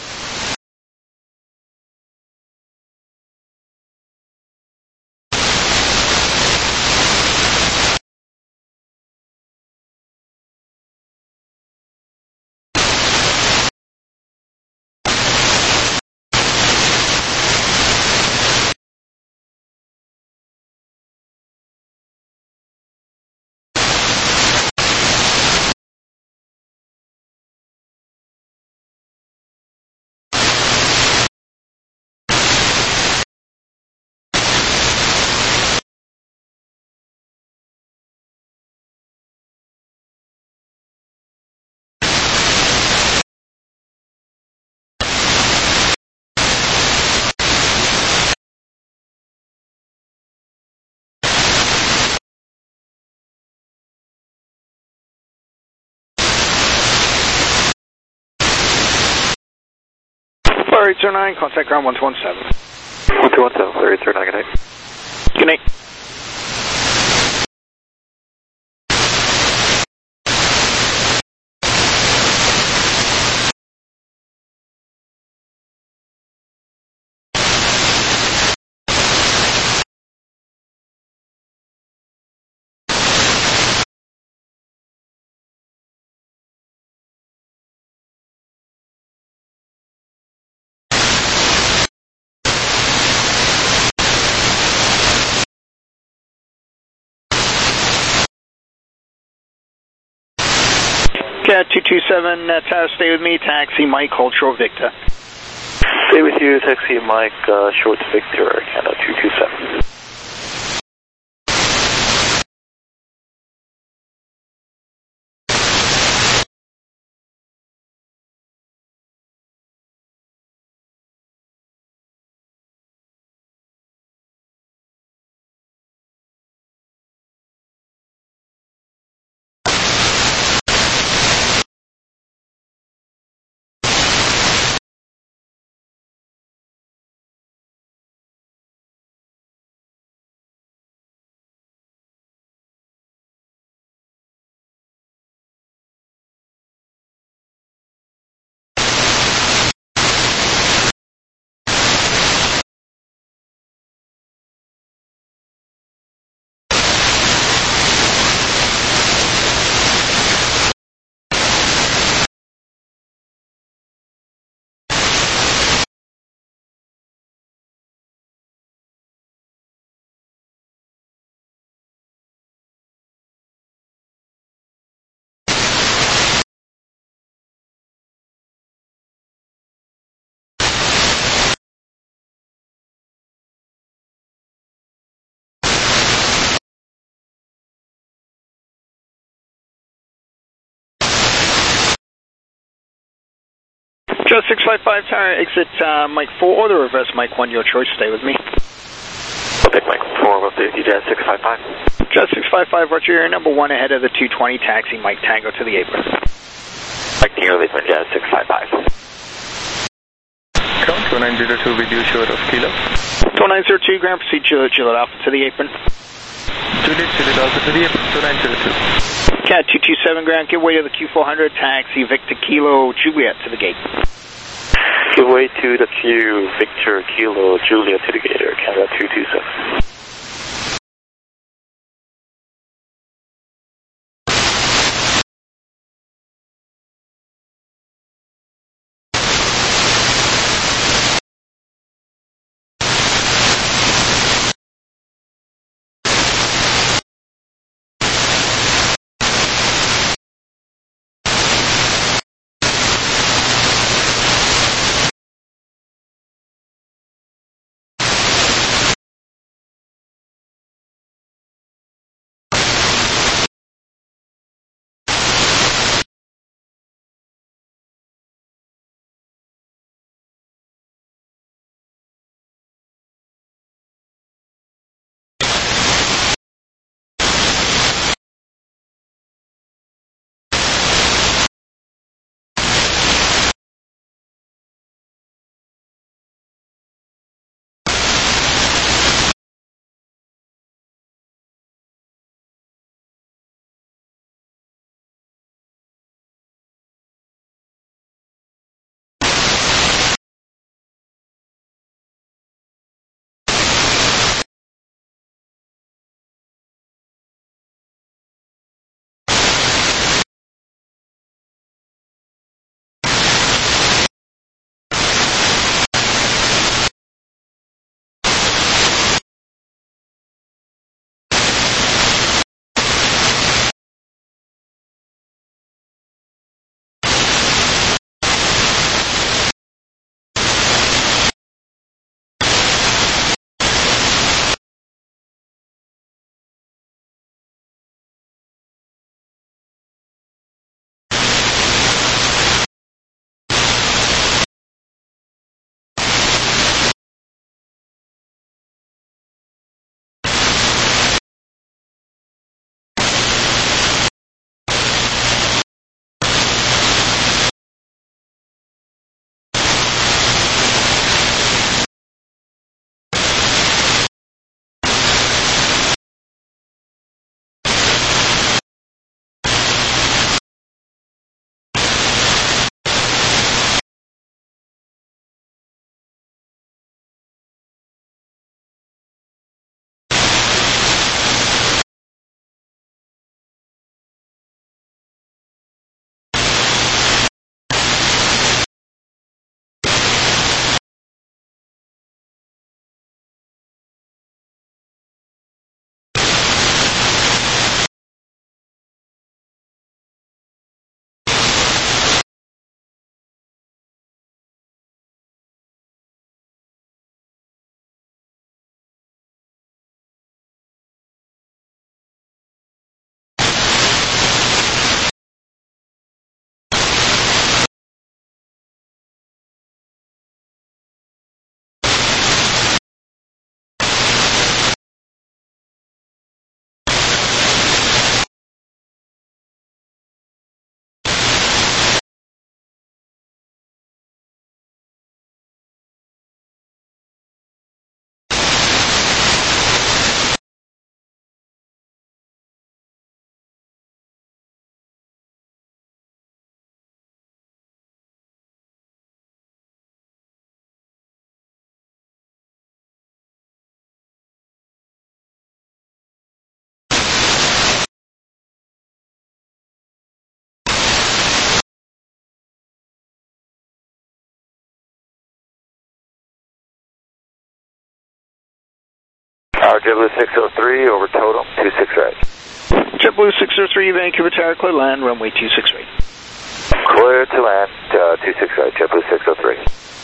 Clear 809, contact ground 1217. 1217, clear 809, good night. Good night. Cat 227, Tower, stay with me, taxi Mike, hold short Victor. Stay with you, taxi Mike, short Victor, Canada 227. Jet 655, Tower, exit Mike 4 or the reverse Mike 1, your choice, stay with me. I'll take Mike 4, we'll do Jet 655. Jet 655, roger, you're number 1 ahead of the 220, taxi Mike Tango to the apron. Mike Tango, Leadman, Jet 655. Count 2902 with you short of Kilo. 2902, ground, proceed Juliet Alpha to the apron. Juliet Alpha to the apron, 2902. Cat 227, ground, give way to the Q400, taxi Victor Kilo Juliet to the gate. Give way to the Q, Victor Kilo Juliet to the gate, Canada 227. JetBlue 603 over total, 26 right. JetBlue 603, Vancouver Tower, clear to land, runway 26 right. Clear to land, 26 right, JetBlue 603.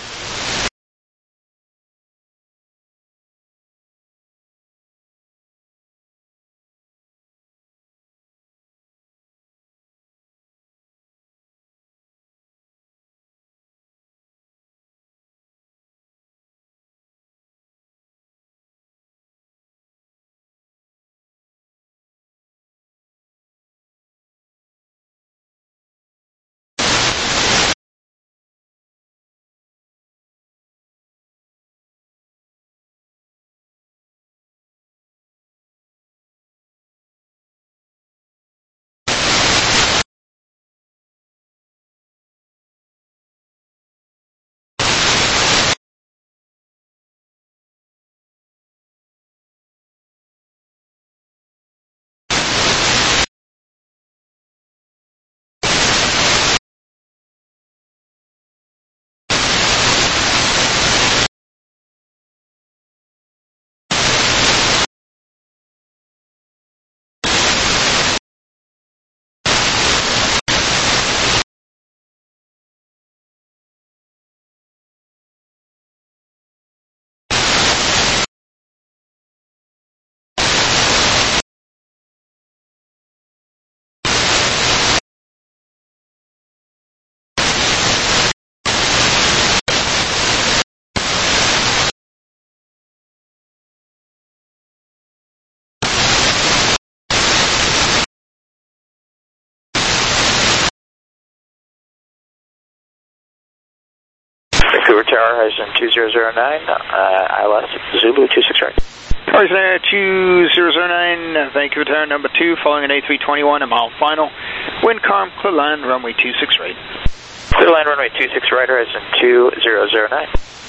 Vancouver Tower, Horizon 2009, ILS Zulu 26 right. Horizon 2009, Vancouver Tower number 2, following an A321, a mile final. Wind calm, clear line, runway 26 right. Clear line, runway 26 right, Horizon 2009.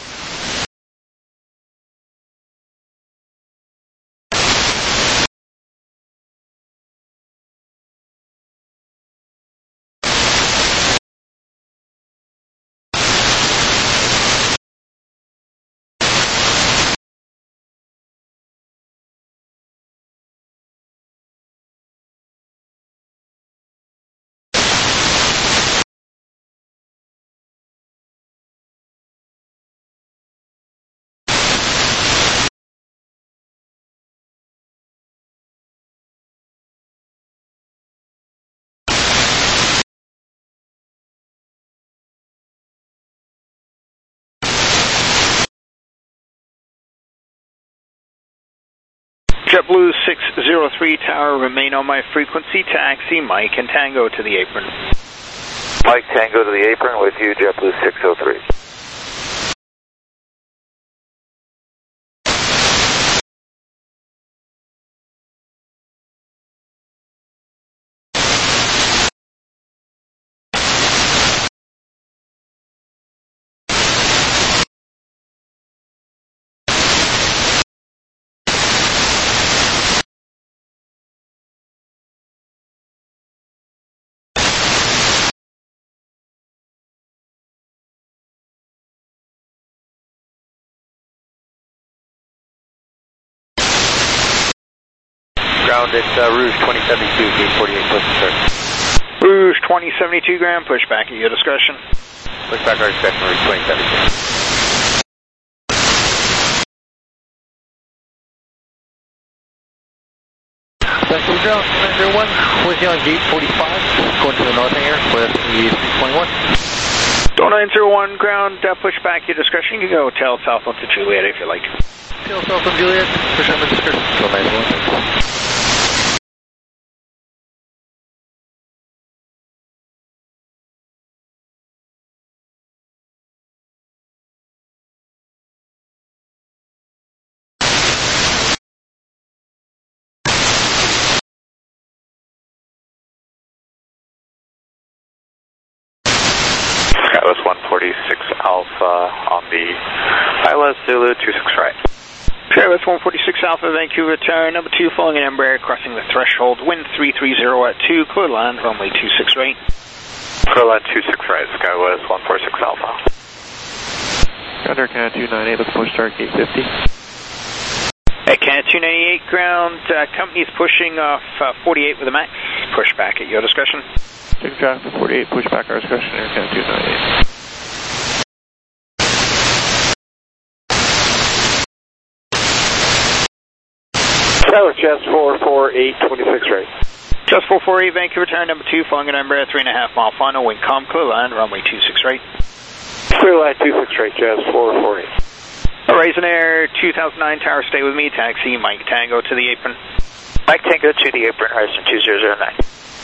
JetBlue 603 Tower, remain on my frequency, taxi Mike and Tango to the apron. Mike Tango to the apron with you, JetBlue 603. Ground at Rouge 2072, gate 48, push to start. Rouge 2072, ground, push back at your discretion. Push back our discretion, Rouge 2072. Vancouver ground, 901, with you on gate 45, going to the north hangar with the 621. Door 901, ground, push back your discretion. You can go tail south onto Juliet if you like. Tail south on Juliet, push out my discretion. Door 901. ILS 146 Alpha on the ILS Zulu 26 right. ILS 146 Alpha, Vancouver Tower, number 2, following an Embraer, crossing the threshold, wind 330 at 2, clear line, runway 26 right. Clear line 26 right, SkyWest 146 Alpha. Under Canada 298, let's push start gate 50. Canada 298 ground, company's pushing off 48 with a max. Push back at your discretion. Take traffic for 48, push back our discretion, Air Canada 298. Tower, Jazz 448, 26 right. Jazz 448, Vancouver Tower number 2, following a number 3.5 mile final, wind calm, clear line, runway 26 right. Clear line 26 right, Jazz 448. Horizon Air 2009 Tower, stay with me, taxi Mike Tango to the apron. Mike Tango to the apron, Horizon 2009.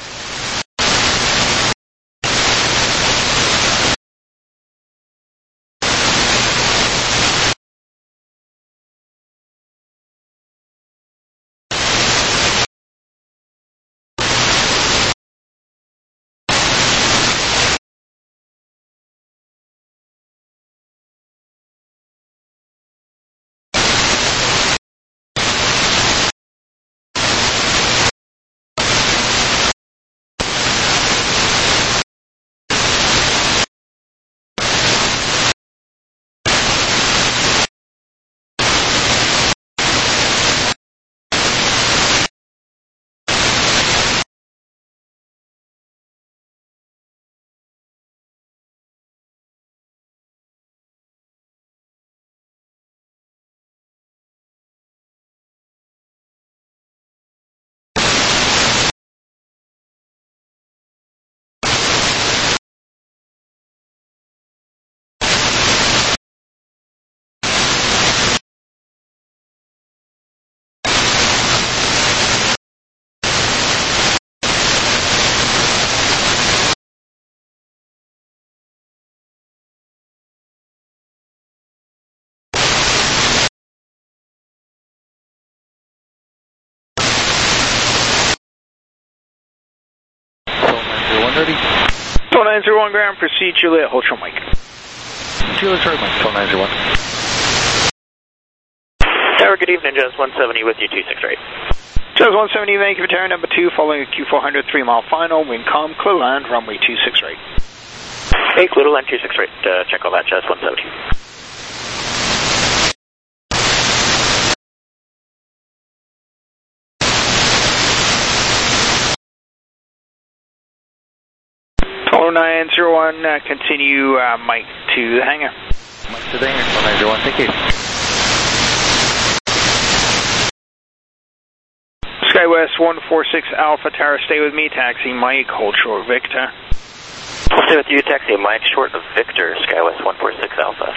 Ready? 901 ground, proceed Juliet, hold short Mike. Juliet, sorry Mike, 901. Tower, good evening, Jazz 170 with you, 26 right. Jazz 170, Vancouver Tower number 2, following a Q400 3 mile final, wind calm, clear land, runway 26 right. Hey, clear line 26 right, check all that, Jazz 170. Tower 901, continue Mike to the hangar. Mike to the hangar, 901, thank you. SkyWest 146 Alpha Tower, stay with me, taxi Mike, hold short Victor. I'll stay with you, taxi Mike, short of Victor, SkyWest 146 Alpha.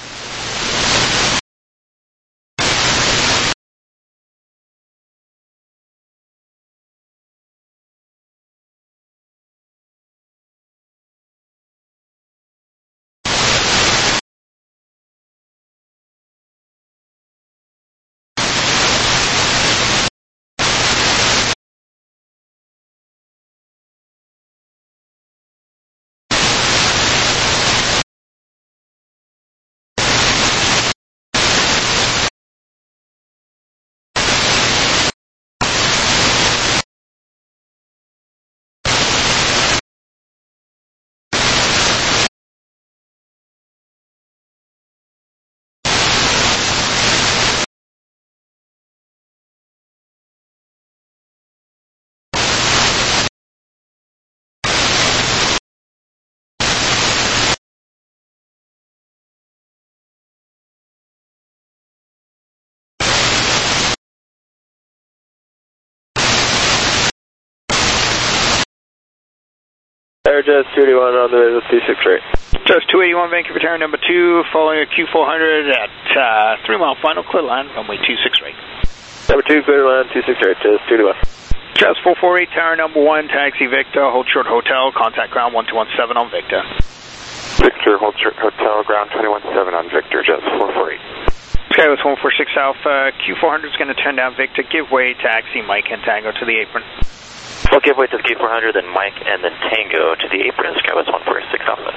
Air Jazz 281 on the 36 right. Jazz 281 Vancouver Tower number 2, following a Q400 at 3 mile final, clear line, runway 26 right. Number 2, clear line, 26 right, Jazz 281. Jazz 448 Tower number 1, taxi Victor, hold short hotel, contact ground 1217 on Victor. Victor, hold short hotel, ground 217 on Victor, Jazz 448. SkyWest 146 Alpha, Q400 is going to turn down Victor, give way, taxi Mike and Tango to the apron. We'll give way to the Q400, then Mike, and then Tango to the apron, SkyWest 146 Alpha.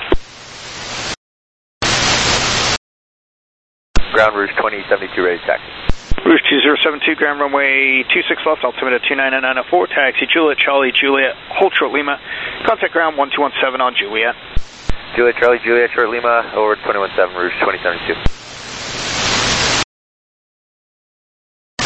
Ground Rouge 2072 ready taxi. Rouge 2072, ground runway 26 left, altimeter 29904, taxi Juliet, Charlie, Juliet, hold short Lima, contact ground 1217 on Juliet. Juliet, Charlie, Juliet, short Lima, over 217, Rouge 2072.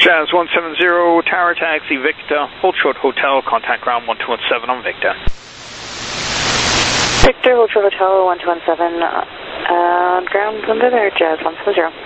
Jazz 170, Tower Taxi Victor, hold short hotel, contact ground 1217 on Victor. Victor, hold short hotel 1217, ground under there, Jazz 170.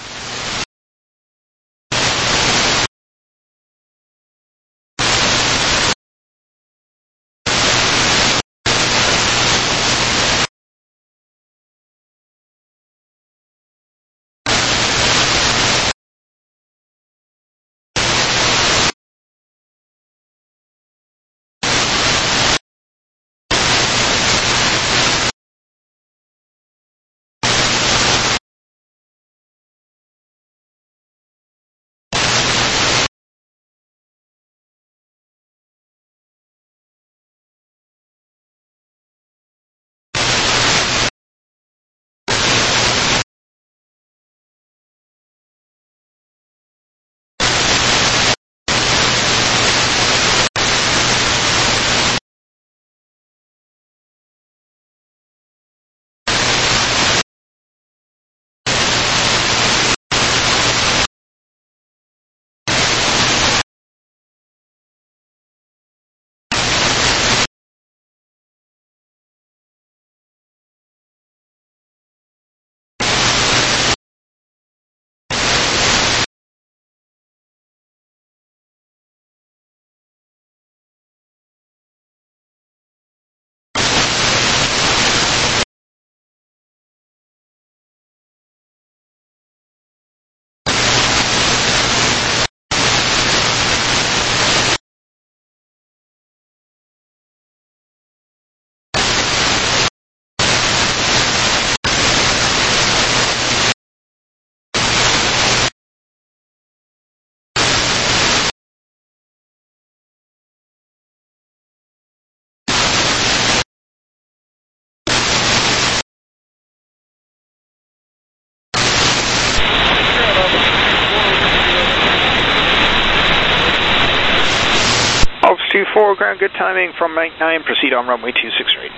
Alps 24, ground good timing from Mike 9, proceed on runway 26 right.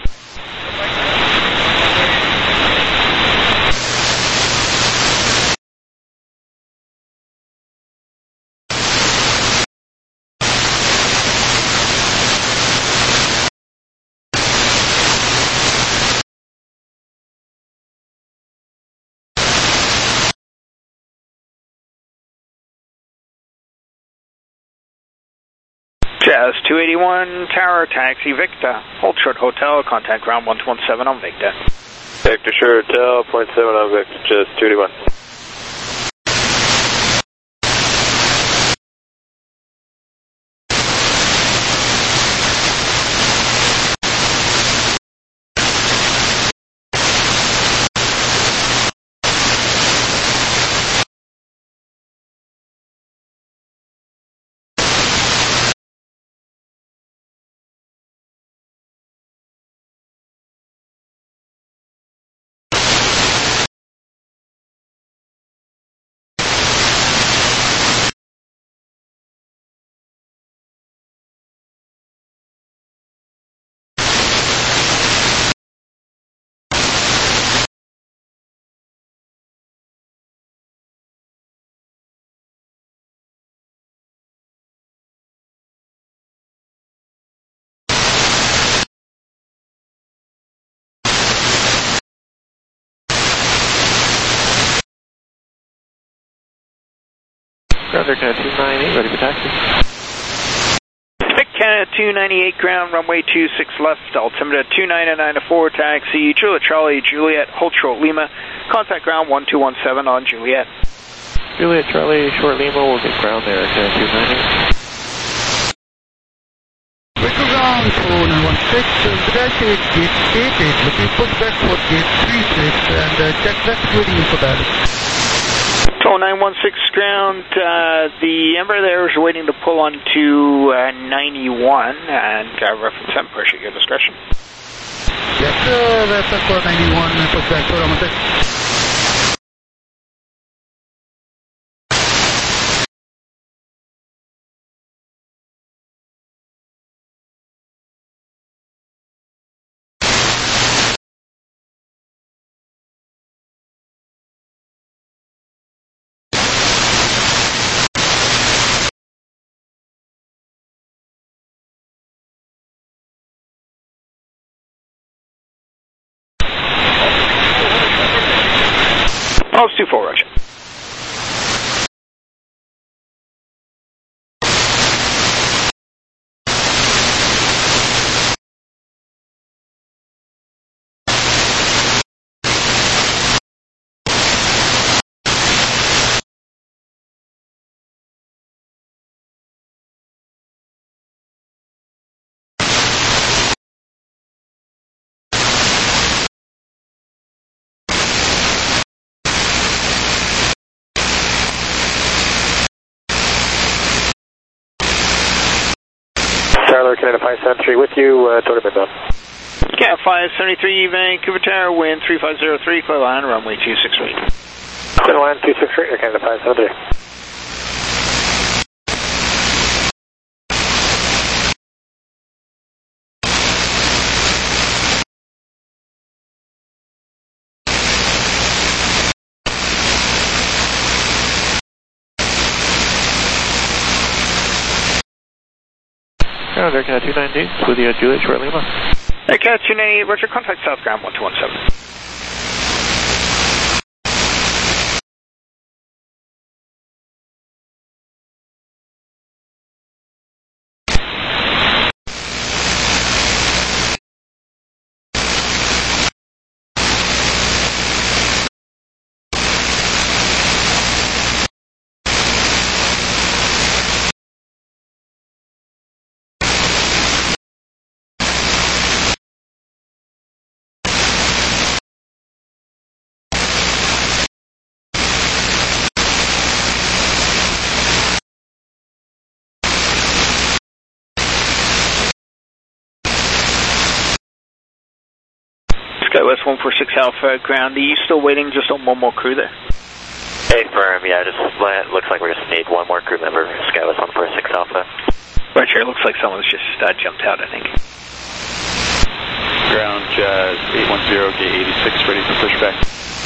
Jazz 281, Tower Taxi Victor, hold short hotel, contact ground 117 on Victor. Victor short hotel, 0.7 on Victor, Jazz 281. Ground Air Canada 298, ready for taxi. Vic Canada 298, ground runway 26 left, altimeter 2994, taxi, Juliet Charlie, Juliet, hold short Lima, contact ground 1217 on Juliet. Juliet Charlie, short Lima, we'll get ground there, Canada 298. Vehicle ground 4916, Bidaki gate 88, looking push back for gate 36 and check back reading for that. 916 ground, the Embraer there is waiting to pull onto 91 and reference and push at your discretion. Yes sir, that's for 91, push back for Ramasek. Charles 24, Roger. Charlie, Canada 573 with you, total midbound. Cat 573, Vancouver Tower, wind 3503, clear line, runway 263. Clear line 263, Canada 573. Ground Air Cat 298 with the Juliet Short Lima. Air Cat 298, Roger, contact South Ground 1217. Skywest 146 Alpha, ground. Are you still waiting just on one more crew there? Hey, firm, yeah, just looks like we just need one more crew member, Skywest 146 Alpha. Roger, it looks like someone's just jumped out, I think. Ground, 810, gate 86, ready for pushback.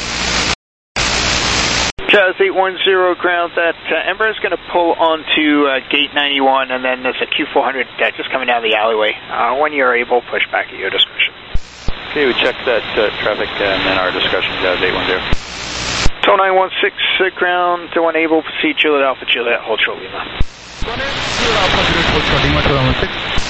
Jazz 810, ground, that Embraer is going to pull onto gate 91, and then there's a Q400 just coming down the alleyway. When you're able, push back at your discretion. Okay, we checked that traffic and then our discussion, Jazz 810. Toll 916, ground, when able, proceed Juliet Alpha, Juliet, hold short Lima. Juliet Alpha, Juliet, hold short Lima, 916.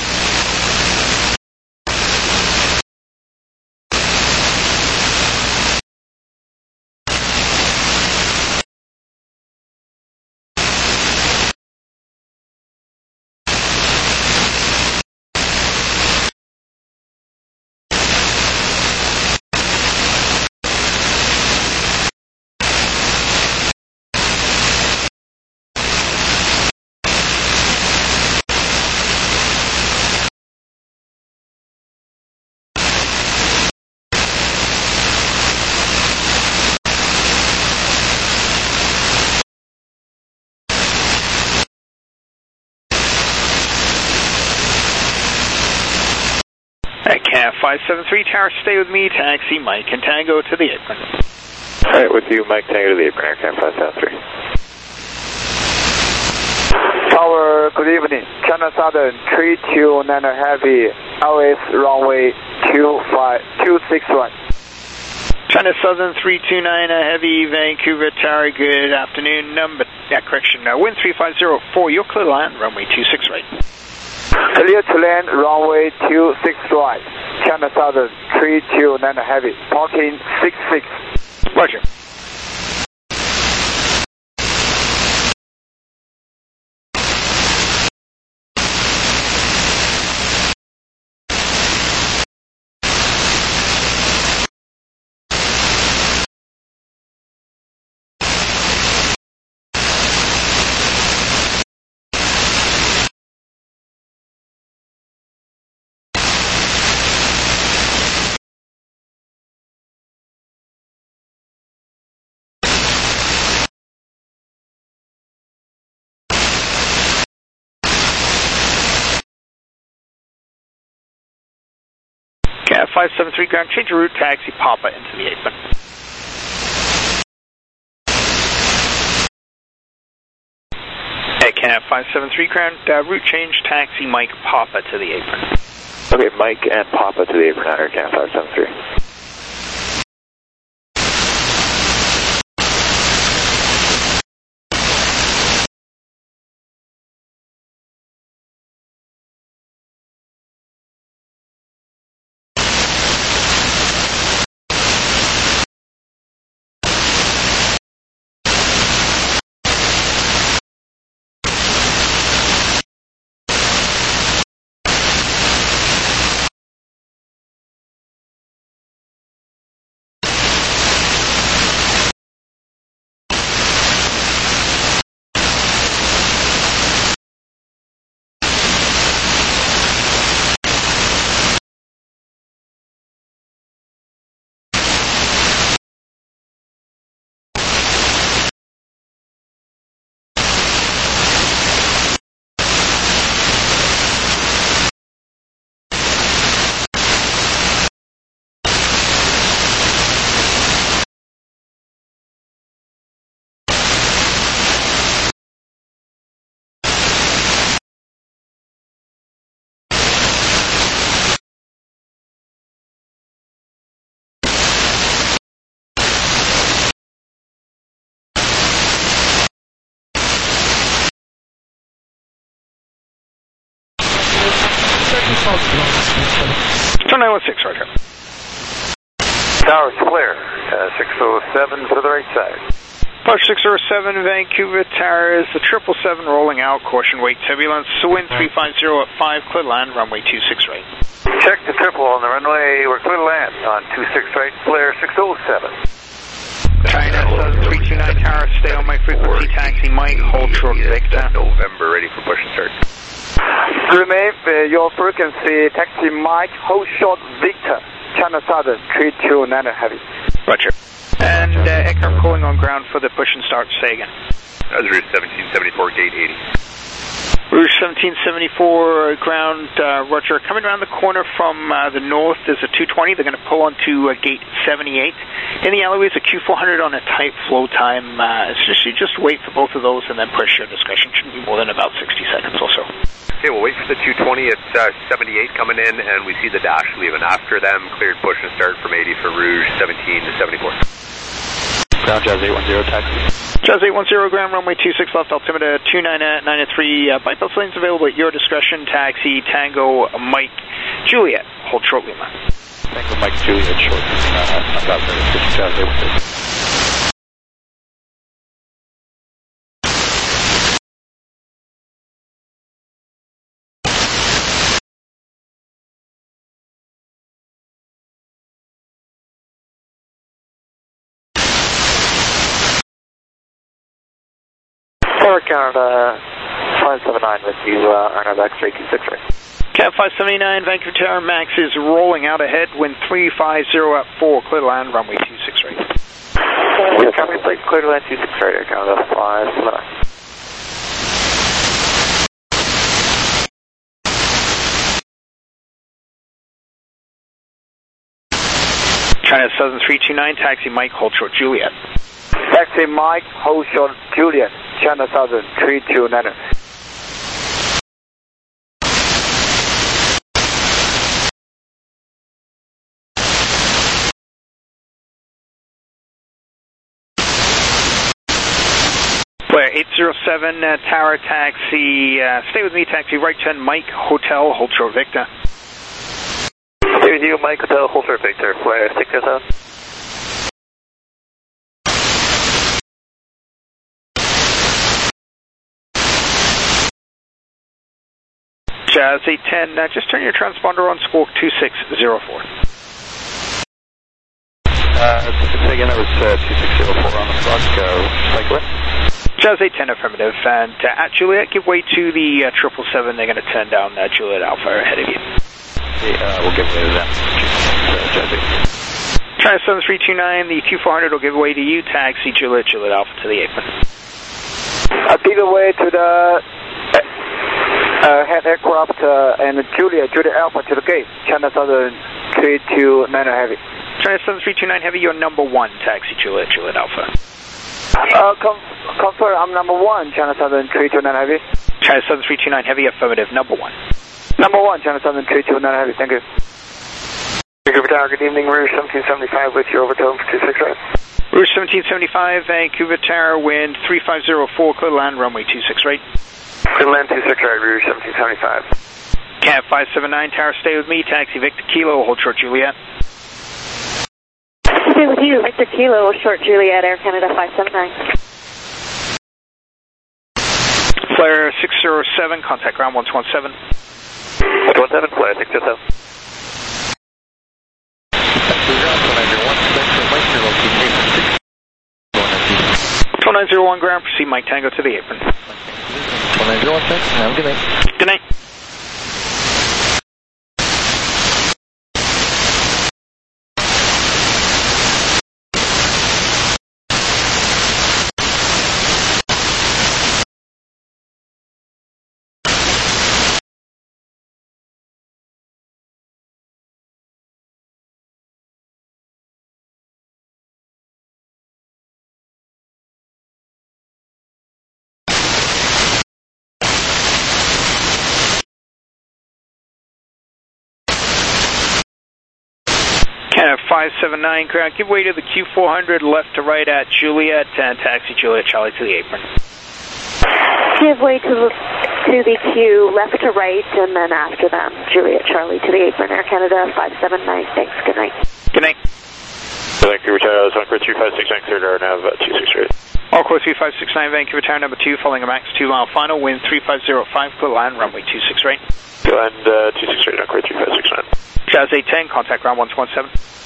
Cat 573, tower, stay with me, taxi Mike and Tango to the apron. Alright, with you, Mike Tango to the apron, Air Cat 573. Tower, good evening. China Southern 329 Heavy, LS runway 261. China Southern 329 Heavy, Vancouver Tower, good afternoon. Wind 3504, your clear line, runway 26 right. Clear to land, runway 26 right. China Southern 329 Heavy, parking 66. Roger. Cat 573, ground, change your route, taxi Papa into the apron. Cat 573, ground, route change, taxi Mike Papa to the apron. Okay, Mike and Papa to the apron, Air Cat 573. 2916, right here. Tower's clear. 607 to the right side. Push 607, Vancouver Tower is the 777 rolling out. Caution weight turbulence. Wind 350 at 5, clear land, runway 26 right. Check the triple on the runway. We're clear to land on 26 right, flare 607. China 329 Tower, stay on my frequency, taxi Mike, hold short Victor. November, ready for push and start. Remain your frequency, taxi Mike, hold short Victor, China Southern 329 Heavy. Roger. And Echo calling on ground for the push and start, say again. That's Rouge 1774, gate 80. Rouge 1774, ground, Roger. Coming around the corner from the north is a 220. They're going to pull onto gate 78. In the alleyways, a Q400 on a tight flow time. You just wait for both of those and then push your discussion. Shouldn't be more than about 60 seconds or so. Okay, we'll wait for the 220. It's 78 coming in, and we see the dash leaving after them. Cleared push and start from 80 for Rouge 17 to 74. Ground Jazz 810, taxi. Jazz 810, ground runway 26 left, altimeter 2993. Bypass lanes available at your discretion. Taxi Tango Mike Juliet. Hold short Lima. Tango Mike Juliet, short. About 36, Jazz 810. Canada 579 with you, Arnav X-ray 26 right. Cat 579, Vancouver Tower, Max is rolling out ahead, wind 350 at 4, clear to land, runway 26 right. We're coming late, clear to land 26 right, Air Canada 579. China Southern 329, taxi Mike, hold short Juliet. Taxi Mike, hold short Juliet, China Southern 329. Blair 807, Tower taxi, stay with me, taxi right 10 Mike, Hotel, hold short Victor. Stay with you, Mike, Hotel, hold short Victor, Blair 607. Jazz 810, just turn your transponder on, Squawk 2604. Say again, that was 2604 on the clock, cycle. Jazz 810, affirmative, and at Juliet, give way to the 777, they're going to turn down Juliet Alpha ahead of you. We'll give way to them. Jazz 810. China Southern 329, the Q400 will give way to you, taxi Juliet Alpha to the apron. I'll give away to the head aircraft and Juliet Alpha to the gate, China Southern 329 Heavy. China Southern 329 Heavy, you're number 1, taxi Juliet Alpha. Confirm, I'm number 1, China Southern 329 Heavy. China Southern 329 Heavy, affirmative, number 1. Number 1, China Southern 329 Heavy, thank you. Vancouver Tower, good evening, Rouge 1775 with you, overtone for 26 right. Rouge 1775, Vancouver Tower, wind 3504, clear land, runway 26 right. Clear land 26 right, Rouge 1775. Cat 579, Tower, stay with me, taxi Victor Kilo, hold short Juliet. Stay with you, Victor Kilo, short Juliet, Air Canada 579. Flare 607, contact ground 117. 117, Flare 607. 2901 ground, proceed Mike Tango to the apron. 2901, thanks, have a good night. Good night. Canada 579, ground, give way to the Q400, left to right at Juliet, and taxi Juliet Charlie to the apron. Give way to the to the queue, left to right, and then after them, Juliet Charlie to the apron, Air Canada 579. Thanks, good night. Good night. Vancouver Tower, Encore 3569, cleared our nav 26 straight. Encore 3569, Vancouver Tower number 2, following a max 2 mile final, wind 3505, clear land, runway 26 right. Clear land 26 straight, Encore 3569. Jazz 810, contact ground 1217.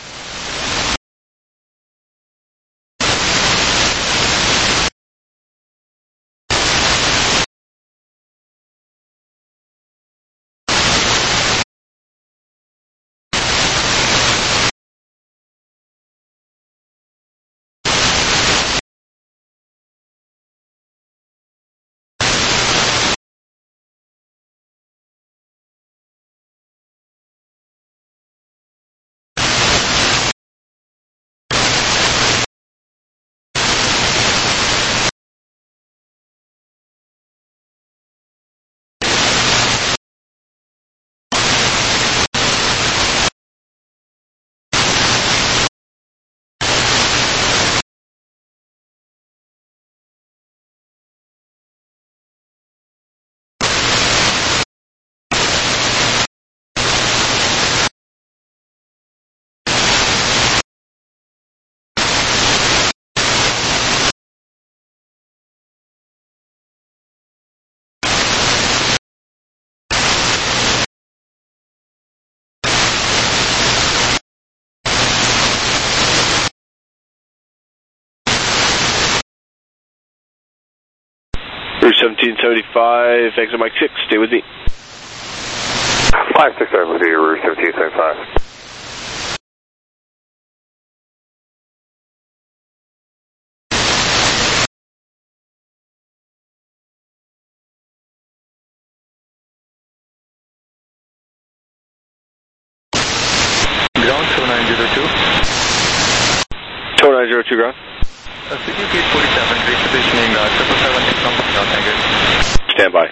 Route 1775, exit Mike 6, stay with me. 567 with you, Route 1775. Ground 2902. 2902 ground. Speaking gate 47, repositioning 777 from ground hangar. Stand by.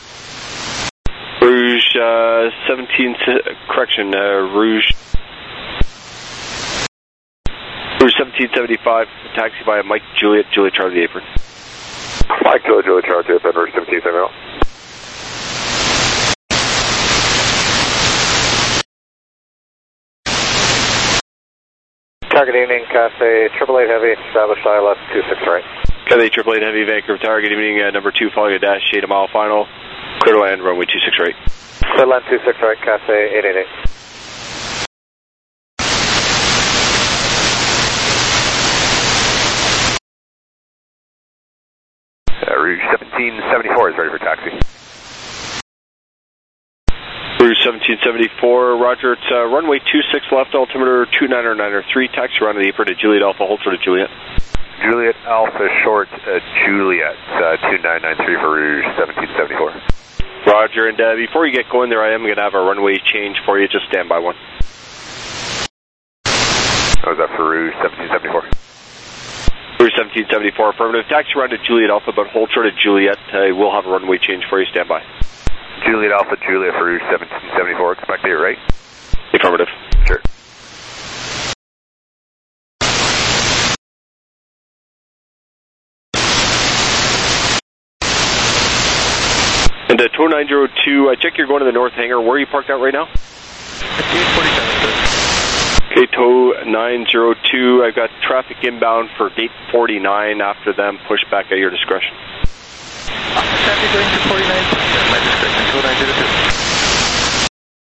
Rouge 17, correction, Rouge 1775, taxi by Mike Juliet, Juliet Charlie apron. Mike Juliet Charlie apron, Route 1770. Target evening, Cathay 888 Heavy, established ILS 26 right. Cathay 888 Heavy, Vancouver Tower, good evening, number 2, following a dash 8 mile final, clear to land, runway 26 right. Clear land 26 right, Cathay 888. Rouge 1774 is ready for taxi. Rouge 1774, roger, it's runway 26 left, altimeter 29993, taxi around to the apron to Juliet Alpha, hold short of Juliet. Juliet Alpha short, Juliet, 2993 for Rouge 1774. Roger, and before you get going there, I am going to have a runway change for you, just stand by one. What was that for Rouge 1774? Rouge 1774, affirmative, taxi around to Juliet Alpha, but hold short of Juliet, we'll have a runway change for you, stand by. Juliet Alpha, Juliet for Rouge 1774, expect it right? Affirmative. Sure. And 2902, I check you're going to the north hangar. Where are you parked out right now? Gate 47, Okay, tow 902, I've got traffic inbound for gate 49, after them, push back at your discretion. Traffic going to 49, at my discretion, 2902.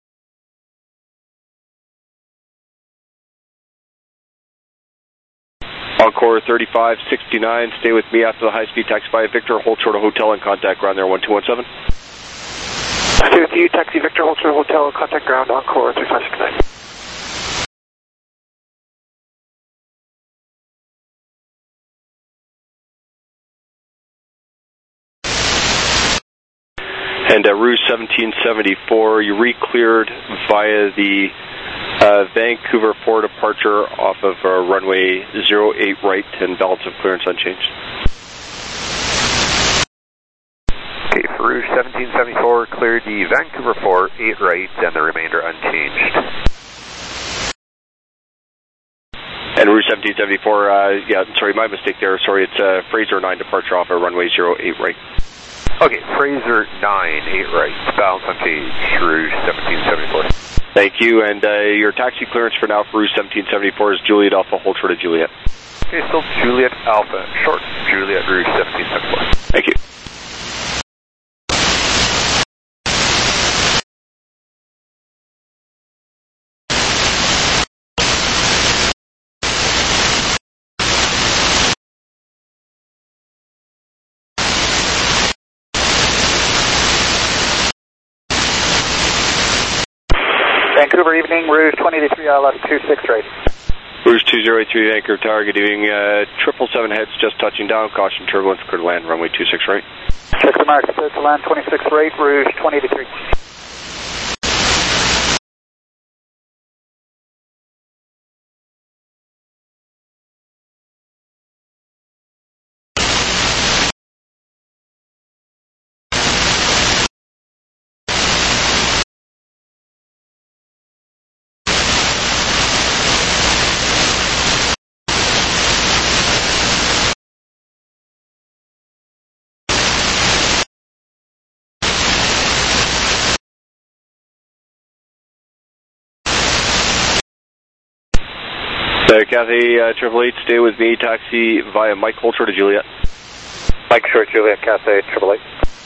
Encore 3569, stay with me after the high-speed taxi by Victor, hold short of hotel and contact ground there 1217. Stay with you, taxi Victor, hold short of hotel, contact ground, Encore 3569. And Rouge 1774, you re-cleared via the Vancouver 4 departure off of runway 08 right and balance of clearance unchanged. Okay, for Rouge 1774, cleared the Vancouver 4, 8 right, and the remainder unchanged. And Rouge 1774, yeah, sorry, my mistake there, sorry, it's Fraser 9 departure off of runway 08 right. Okay, Fraser 9, 8 right, balance on cage, Rouge 1774. Thank you, and your taxi clearance for now for Rouge 1774 is Juliet Alpha, hold short of Juliet. Okay, still Juliet Alpha, short, Juliet Rouge 1774. Thank you. Vancouver evening, Rouge 2083 ILS 26 right. Rouge 2083 Vancouver Tower, good evening. 777 heads just touching down, caution turbulence, clear to land, runway 26 right. Check the mark, clear to land 26 right, Rouge 2083. Cathay 888, stay with me, taxi via Mike, hold short of Juliet. Mike short, Juliet, Cathay 888.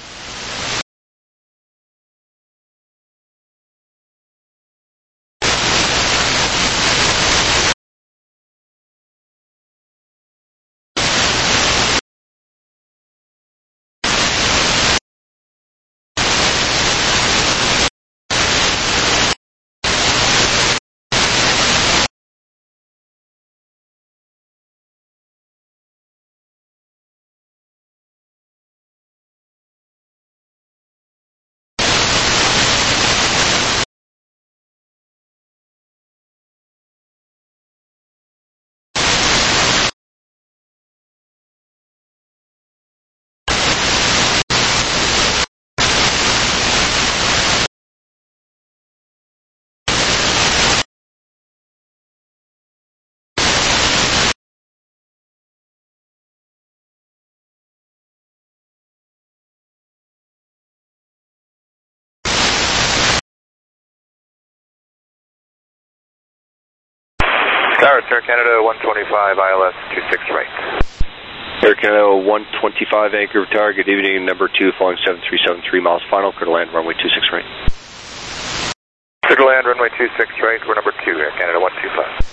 Tower, Air Canada 125 ILS 26 right. Air Canada 125 Vancouver Tower, good evening, number 2, flying 7373 miles final, clear to land, runway 26 right. Clear to land, runway 26 right, we're number 2, Air Canada 125.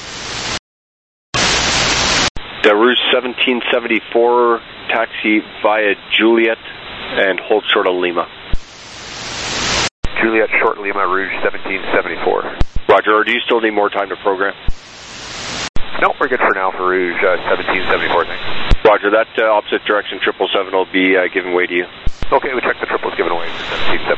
Rouge 1774, taxi via Juliet, and hold short of Lima. Juliet short Lima, Rouge 1774. Roger, or do you still need more time to program? No, we're good for now for Rouge 1774, thanks. Roger, that opposite direction 777 will be giving way to you. Okay, we check the triples given away for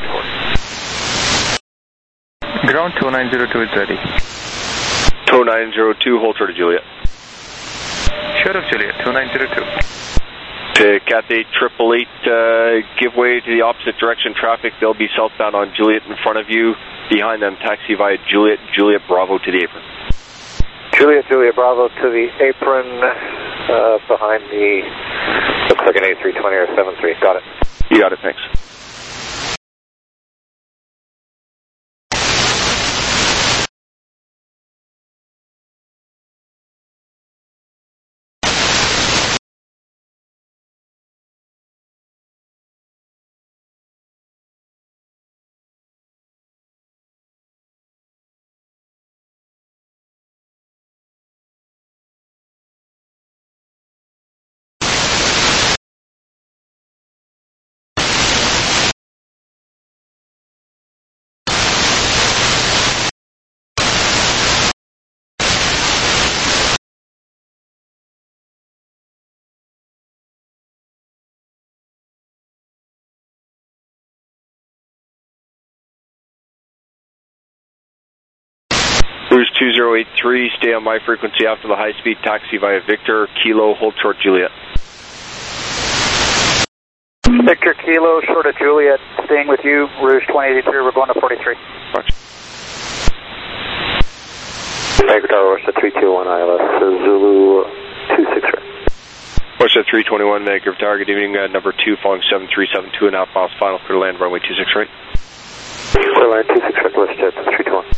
1774. Ground 2902 is ready. 2902, hold short of Juliet. Short of Juliet, 2902. To Cathay 888, give way to the opposite direction traffic. They'll be southbound on Juliet in front of you. Behind them, taxi via Juliet, Juliet Bravo to the apron. Juliet, Juliet Bravo to the apron, behind the, looks like an A320 or 73, got it. You got it, thanks. Rouge 2083, stay on my frequency after the high-speed taxi via Victor, Kilo, hold short Juliet. Victor, Kilo, short of Juliet, staying with you, Rouge 2083, we're going to 43. Roger. Vancouver Tower, 321 ILS, Zulu 26 right. WestJet 321, Vancouver Tower, good evening, number 2, following 737, 2.5 miles final, clear to land, runway 26 right. Clear to land, 26 right, WestJet 321.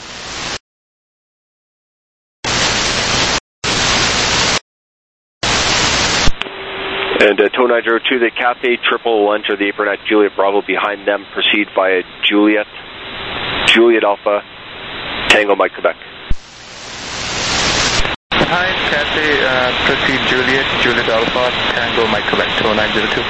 And tow 902, the Cathay Triple will enter the apron at Juliet Bravo. Behind them, proceed via Juliet Alpha, Tango Mike, Quebec. Behind Cathay, proceed Juliet Alpha, Tango Mike, Quebec, tow 902.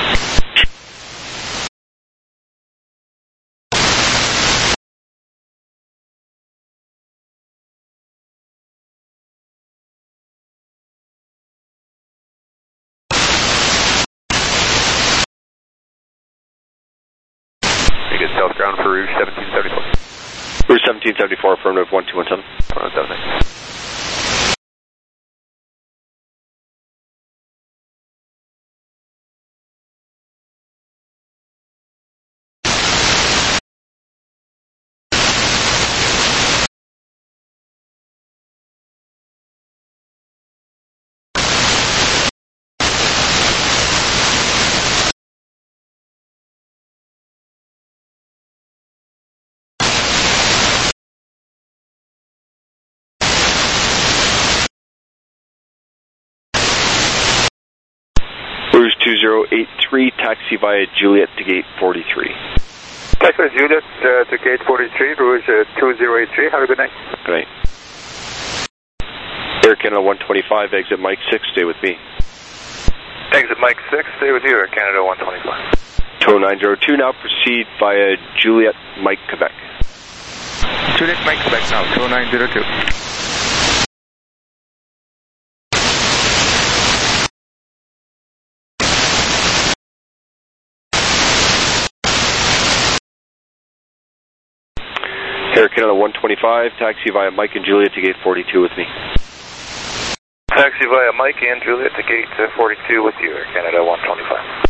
South ground for Rouge 1774. Rouge 1774, affirmative 1217. 117. Rouge 2083, taxi via Juliet to gate 43. Taxi Juliet to gate 43, Rouge 2083, have a good night. Good night. Air Canada 125, exit Mike 6, stay with me. Exit Mike 6, stay with you, Air Canada 125. Tow 902, now proceed via Juliet Mike, Quebec. Juliet Mike, Quebec now, tow 902. Air Canada 125, taxi via Mike and Juliet to gate 42 with me. Taxi via Mike and Juliet to gate 42 with you, Air Canada 125.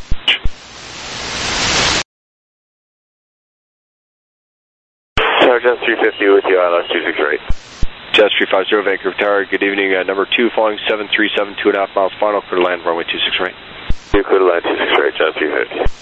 Jazz 350 with you, ILS 268. Jazz 350, Vancouver Tower, good evening, number 2, following 737, 2.5 miles final, clear to land, runway 26 right. You clear to land 26 right, Jazz 350.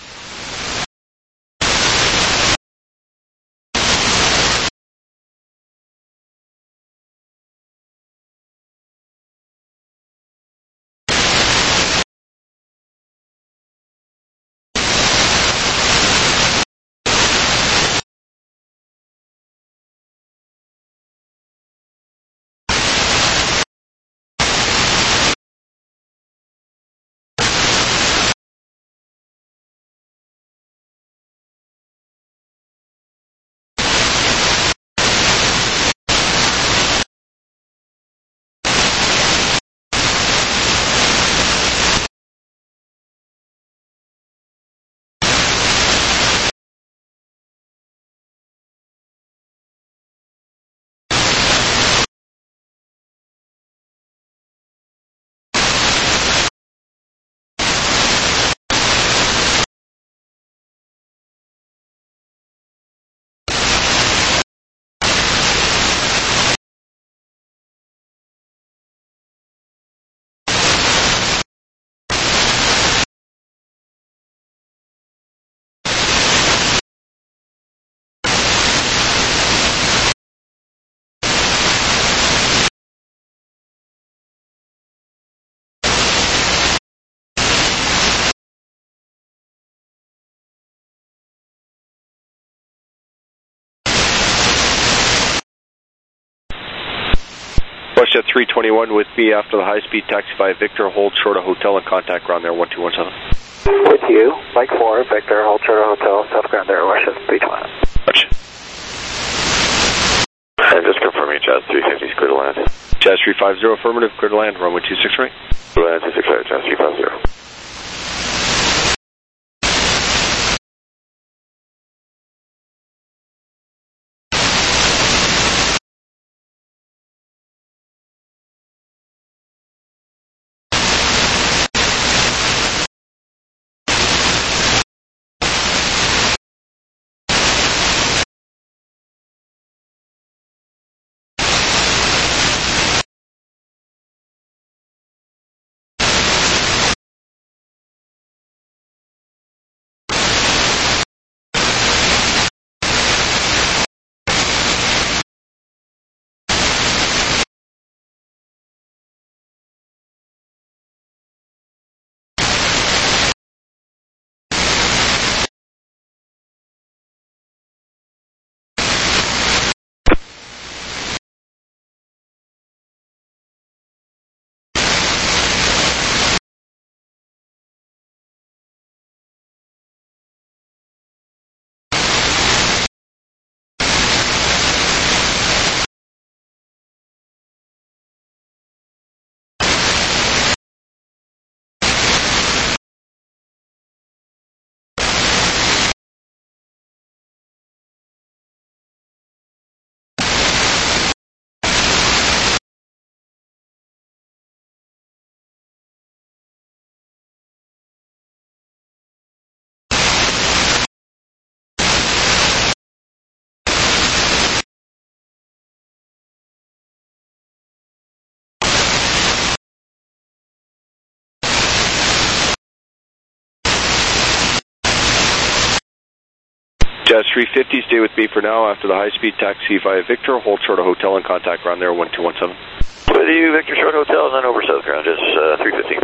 WestJet 321 with me after the high-speed taxi via Victor, hold short of hotel and contact ground there, 1217. With you, Mike 4, Victor, hold short of hotel, south ground there, WestJet 321. Roger. And just confirming Jazz 350 is clear to land. Jazz 350, affirmative, clear to land, runway 26 right. Clear to land 26 right, Jazz 350. Jazz 350, stay with me for now. After the high-speed taxi via Victor, hold short of hotel and contact ground there, 1217. With you, Victor Short Hotel, and then over South Ground, just 350.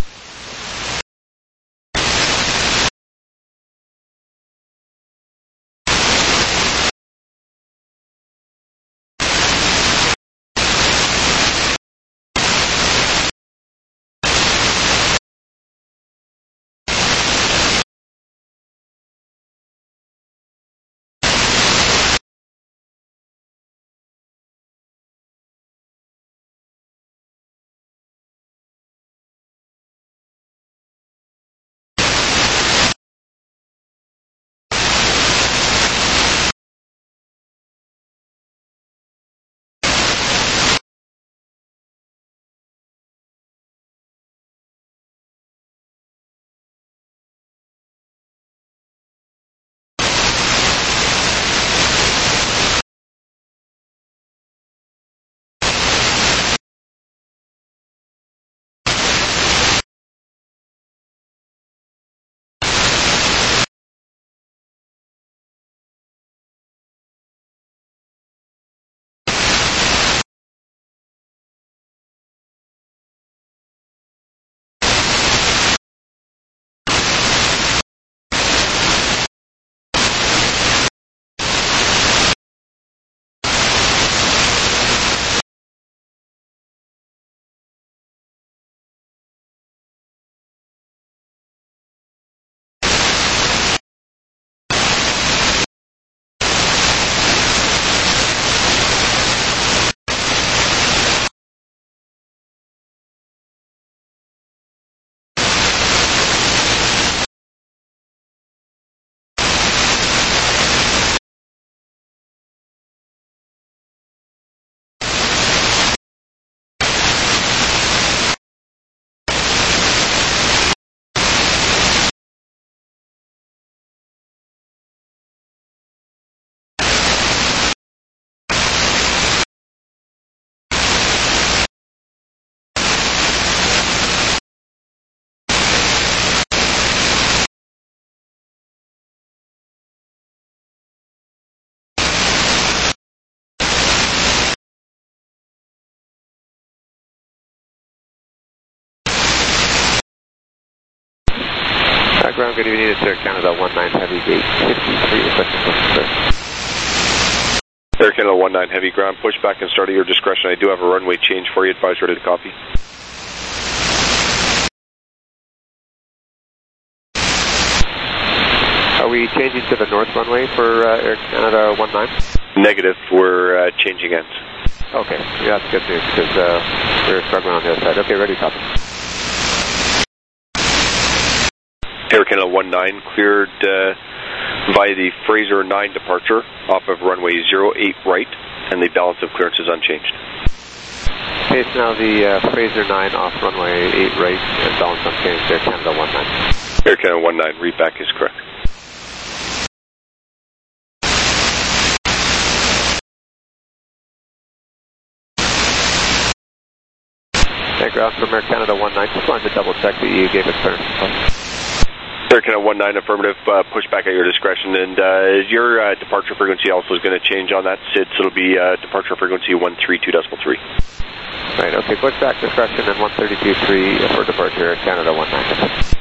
Ground, good evening, it's Air Canada 19 Heavy, gate 53, requesting push. Air Canada 19 Heavy, ground, push back and start at your discretion. I do have a runway change for you, advise ready to copy. Are we changing to the north runway for Air Canada 19? Negative, we're changing ends. Okay, yeah, that's good news, because we're struggling on the other side. Okay, ready to copy. Air Canada 19 cleared via the Fraser 9 departure off of runway 08 right, and the balance of clearance is unchanged. Okay, so now the Fraser 9 off runway 8 right and balance unchanged, Air Canada 19. Air Canada 19, read back is correct. Air ground from Air Canada 19, just wanted to double check that you gave it clearance. Air Canada 19, affirmative, push back at your discretion, and your departure frequency also is going to change on that, Sid, so it'll be departure frequency 132.3. Right, okay, push back discretion and 132.3 for departure, Air Canada 19.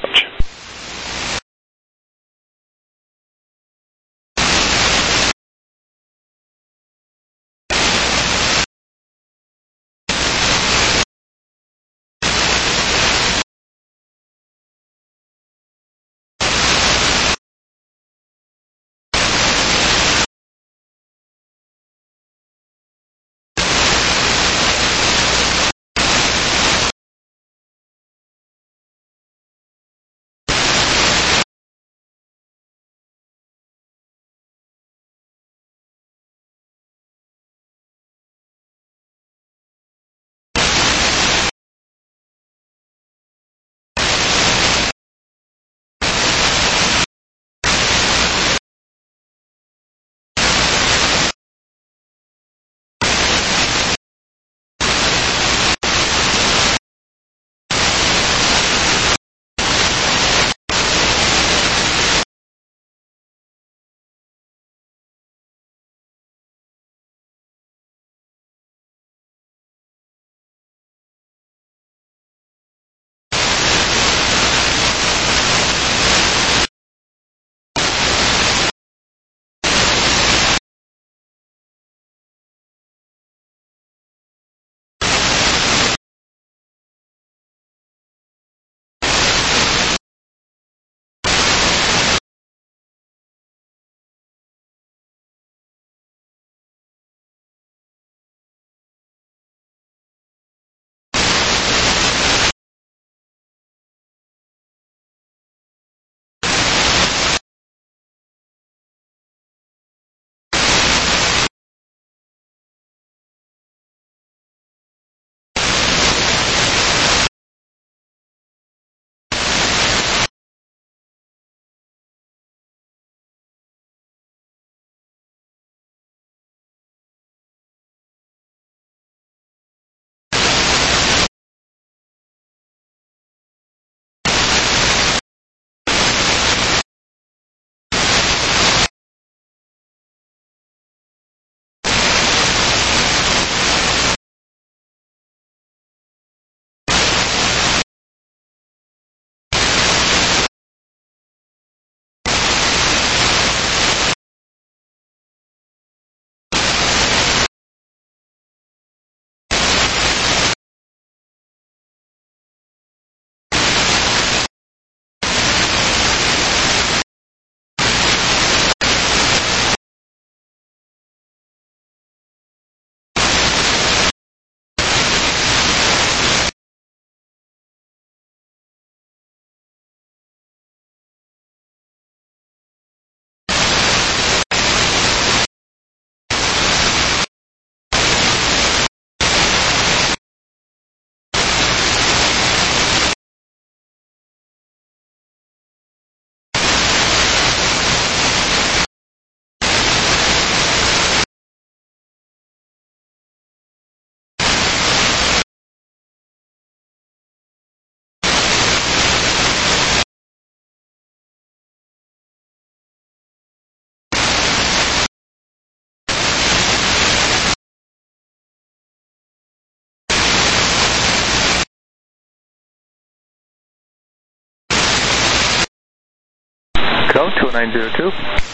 Ground 2902.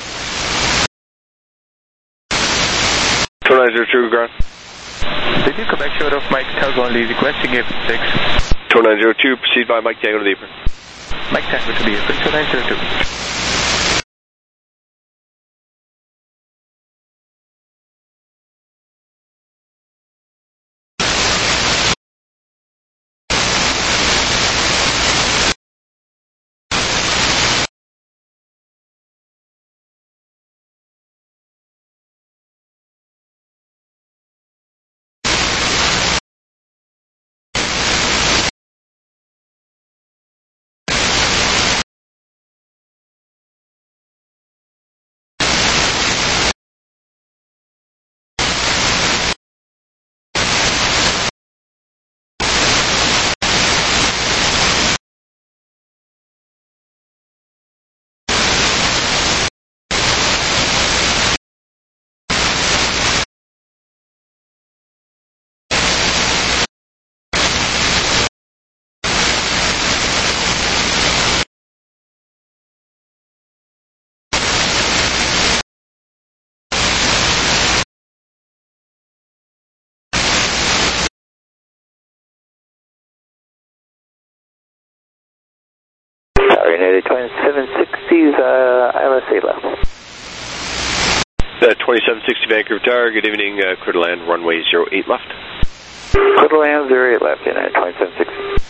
2902, ground. Did you come back short of Mike Tango only requesting a 6? 2902, proceed by Mike Tango to the apron. Mike Tango to the apron, 2902. United 2760's ILS 8 left. 2760 Vancouver Tower, good evening, clear to land, runway 08 left. Clear to land, 08 left, United 2760.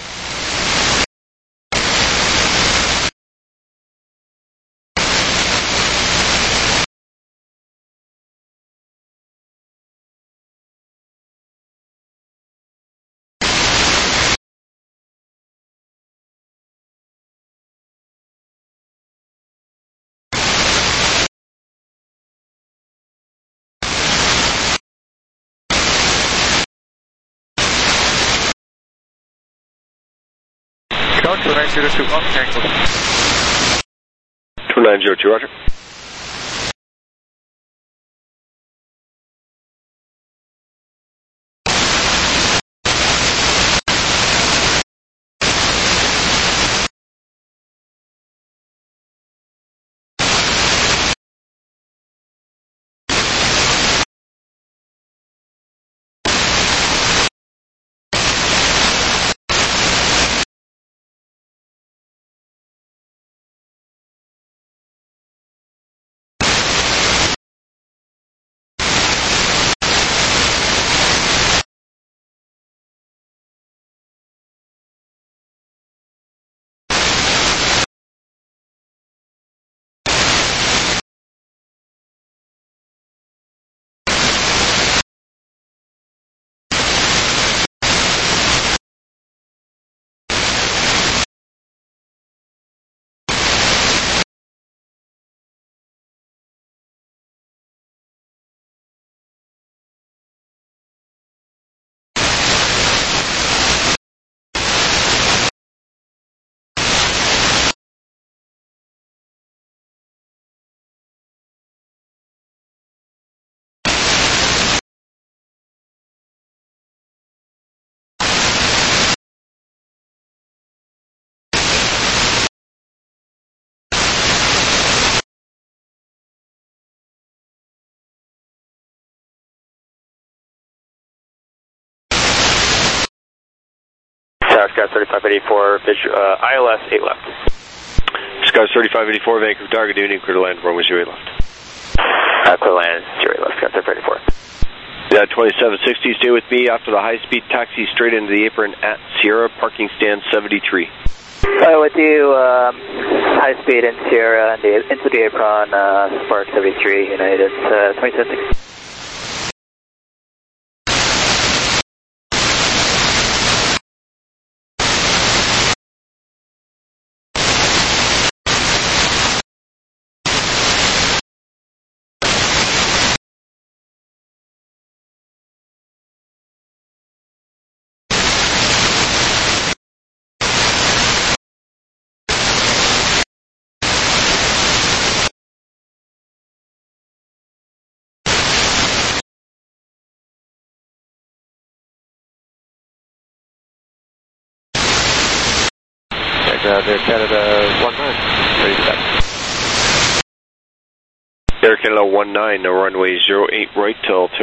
Ground 2902, off Tango. 2902, roger. Scott 3584, ILS 8 left. Scott 3584, Vancouver Tower, good evening, clear to land, runway 08 left. Clear to land, 08 left, Scott 3584. 2760, stay with me after the high-speed taxi straight into the apron at Sierra, parking stand 73. With you, high speed in Sierra, and into the apron, Spark 73, United 2760. Air Canada 19, ready to back. Air Canada 19, runway 08 right till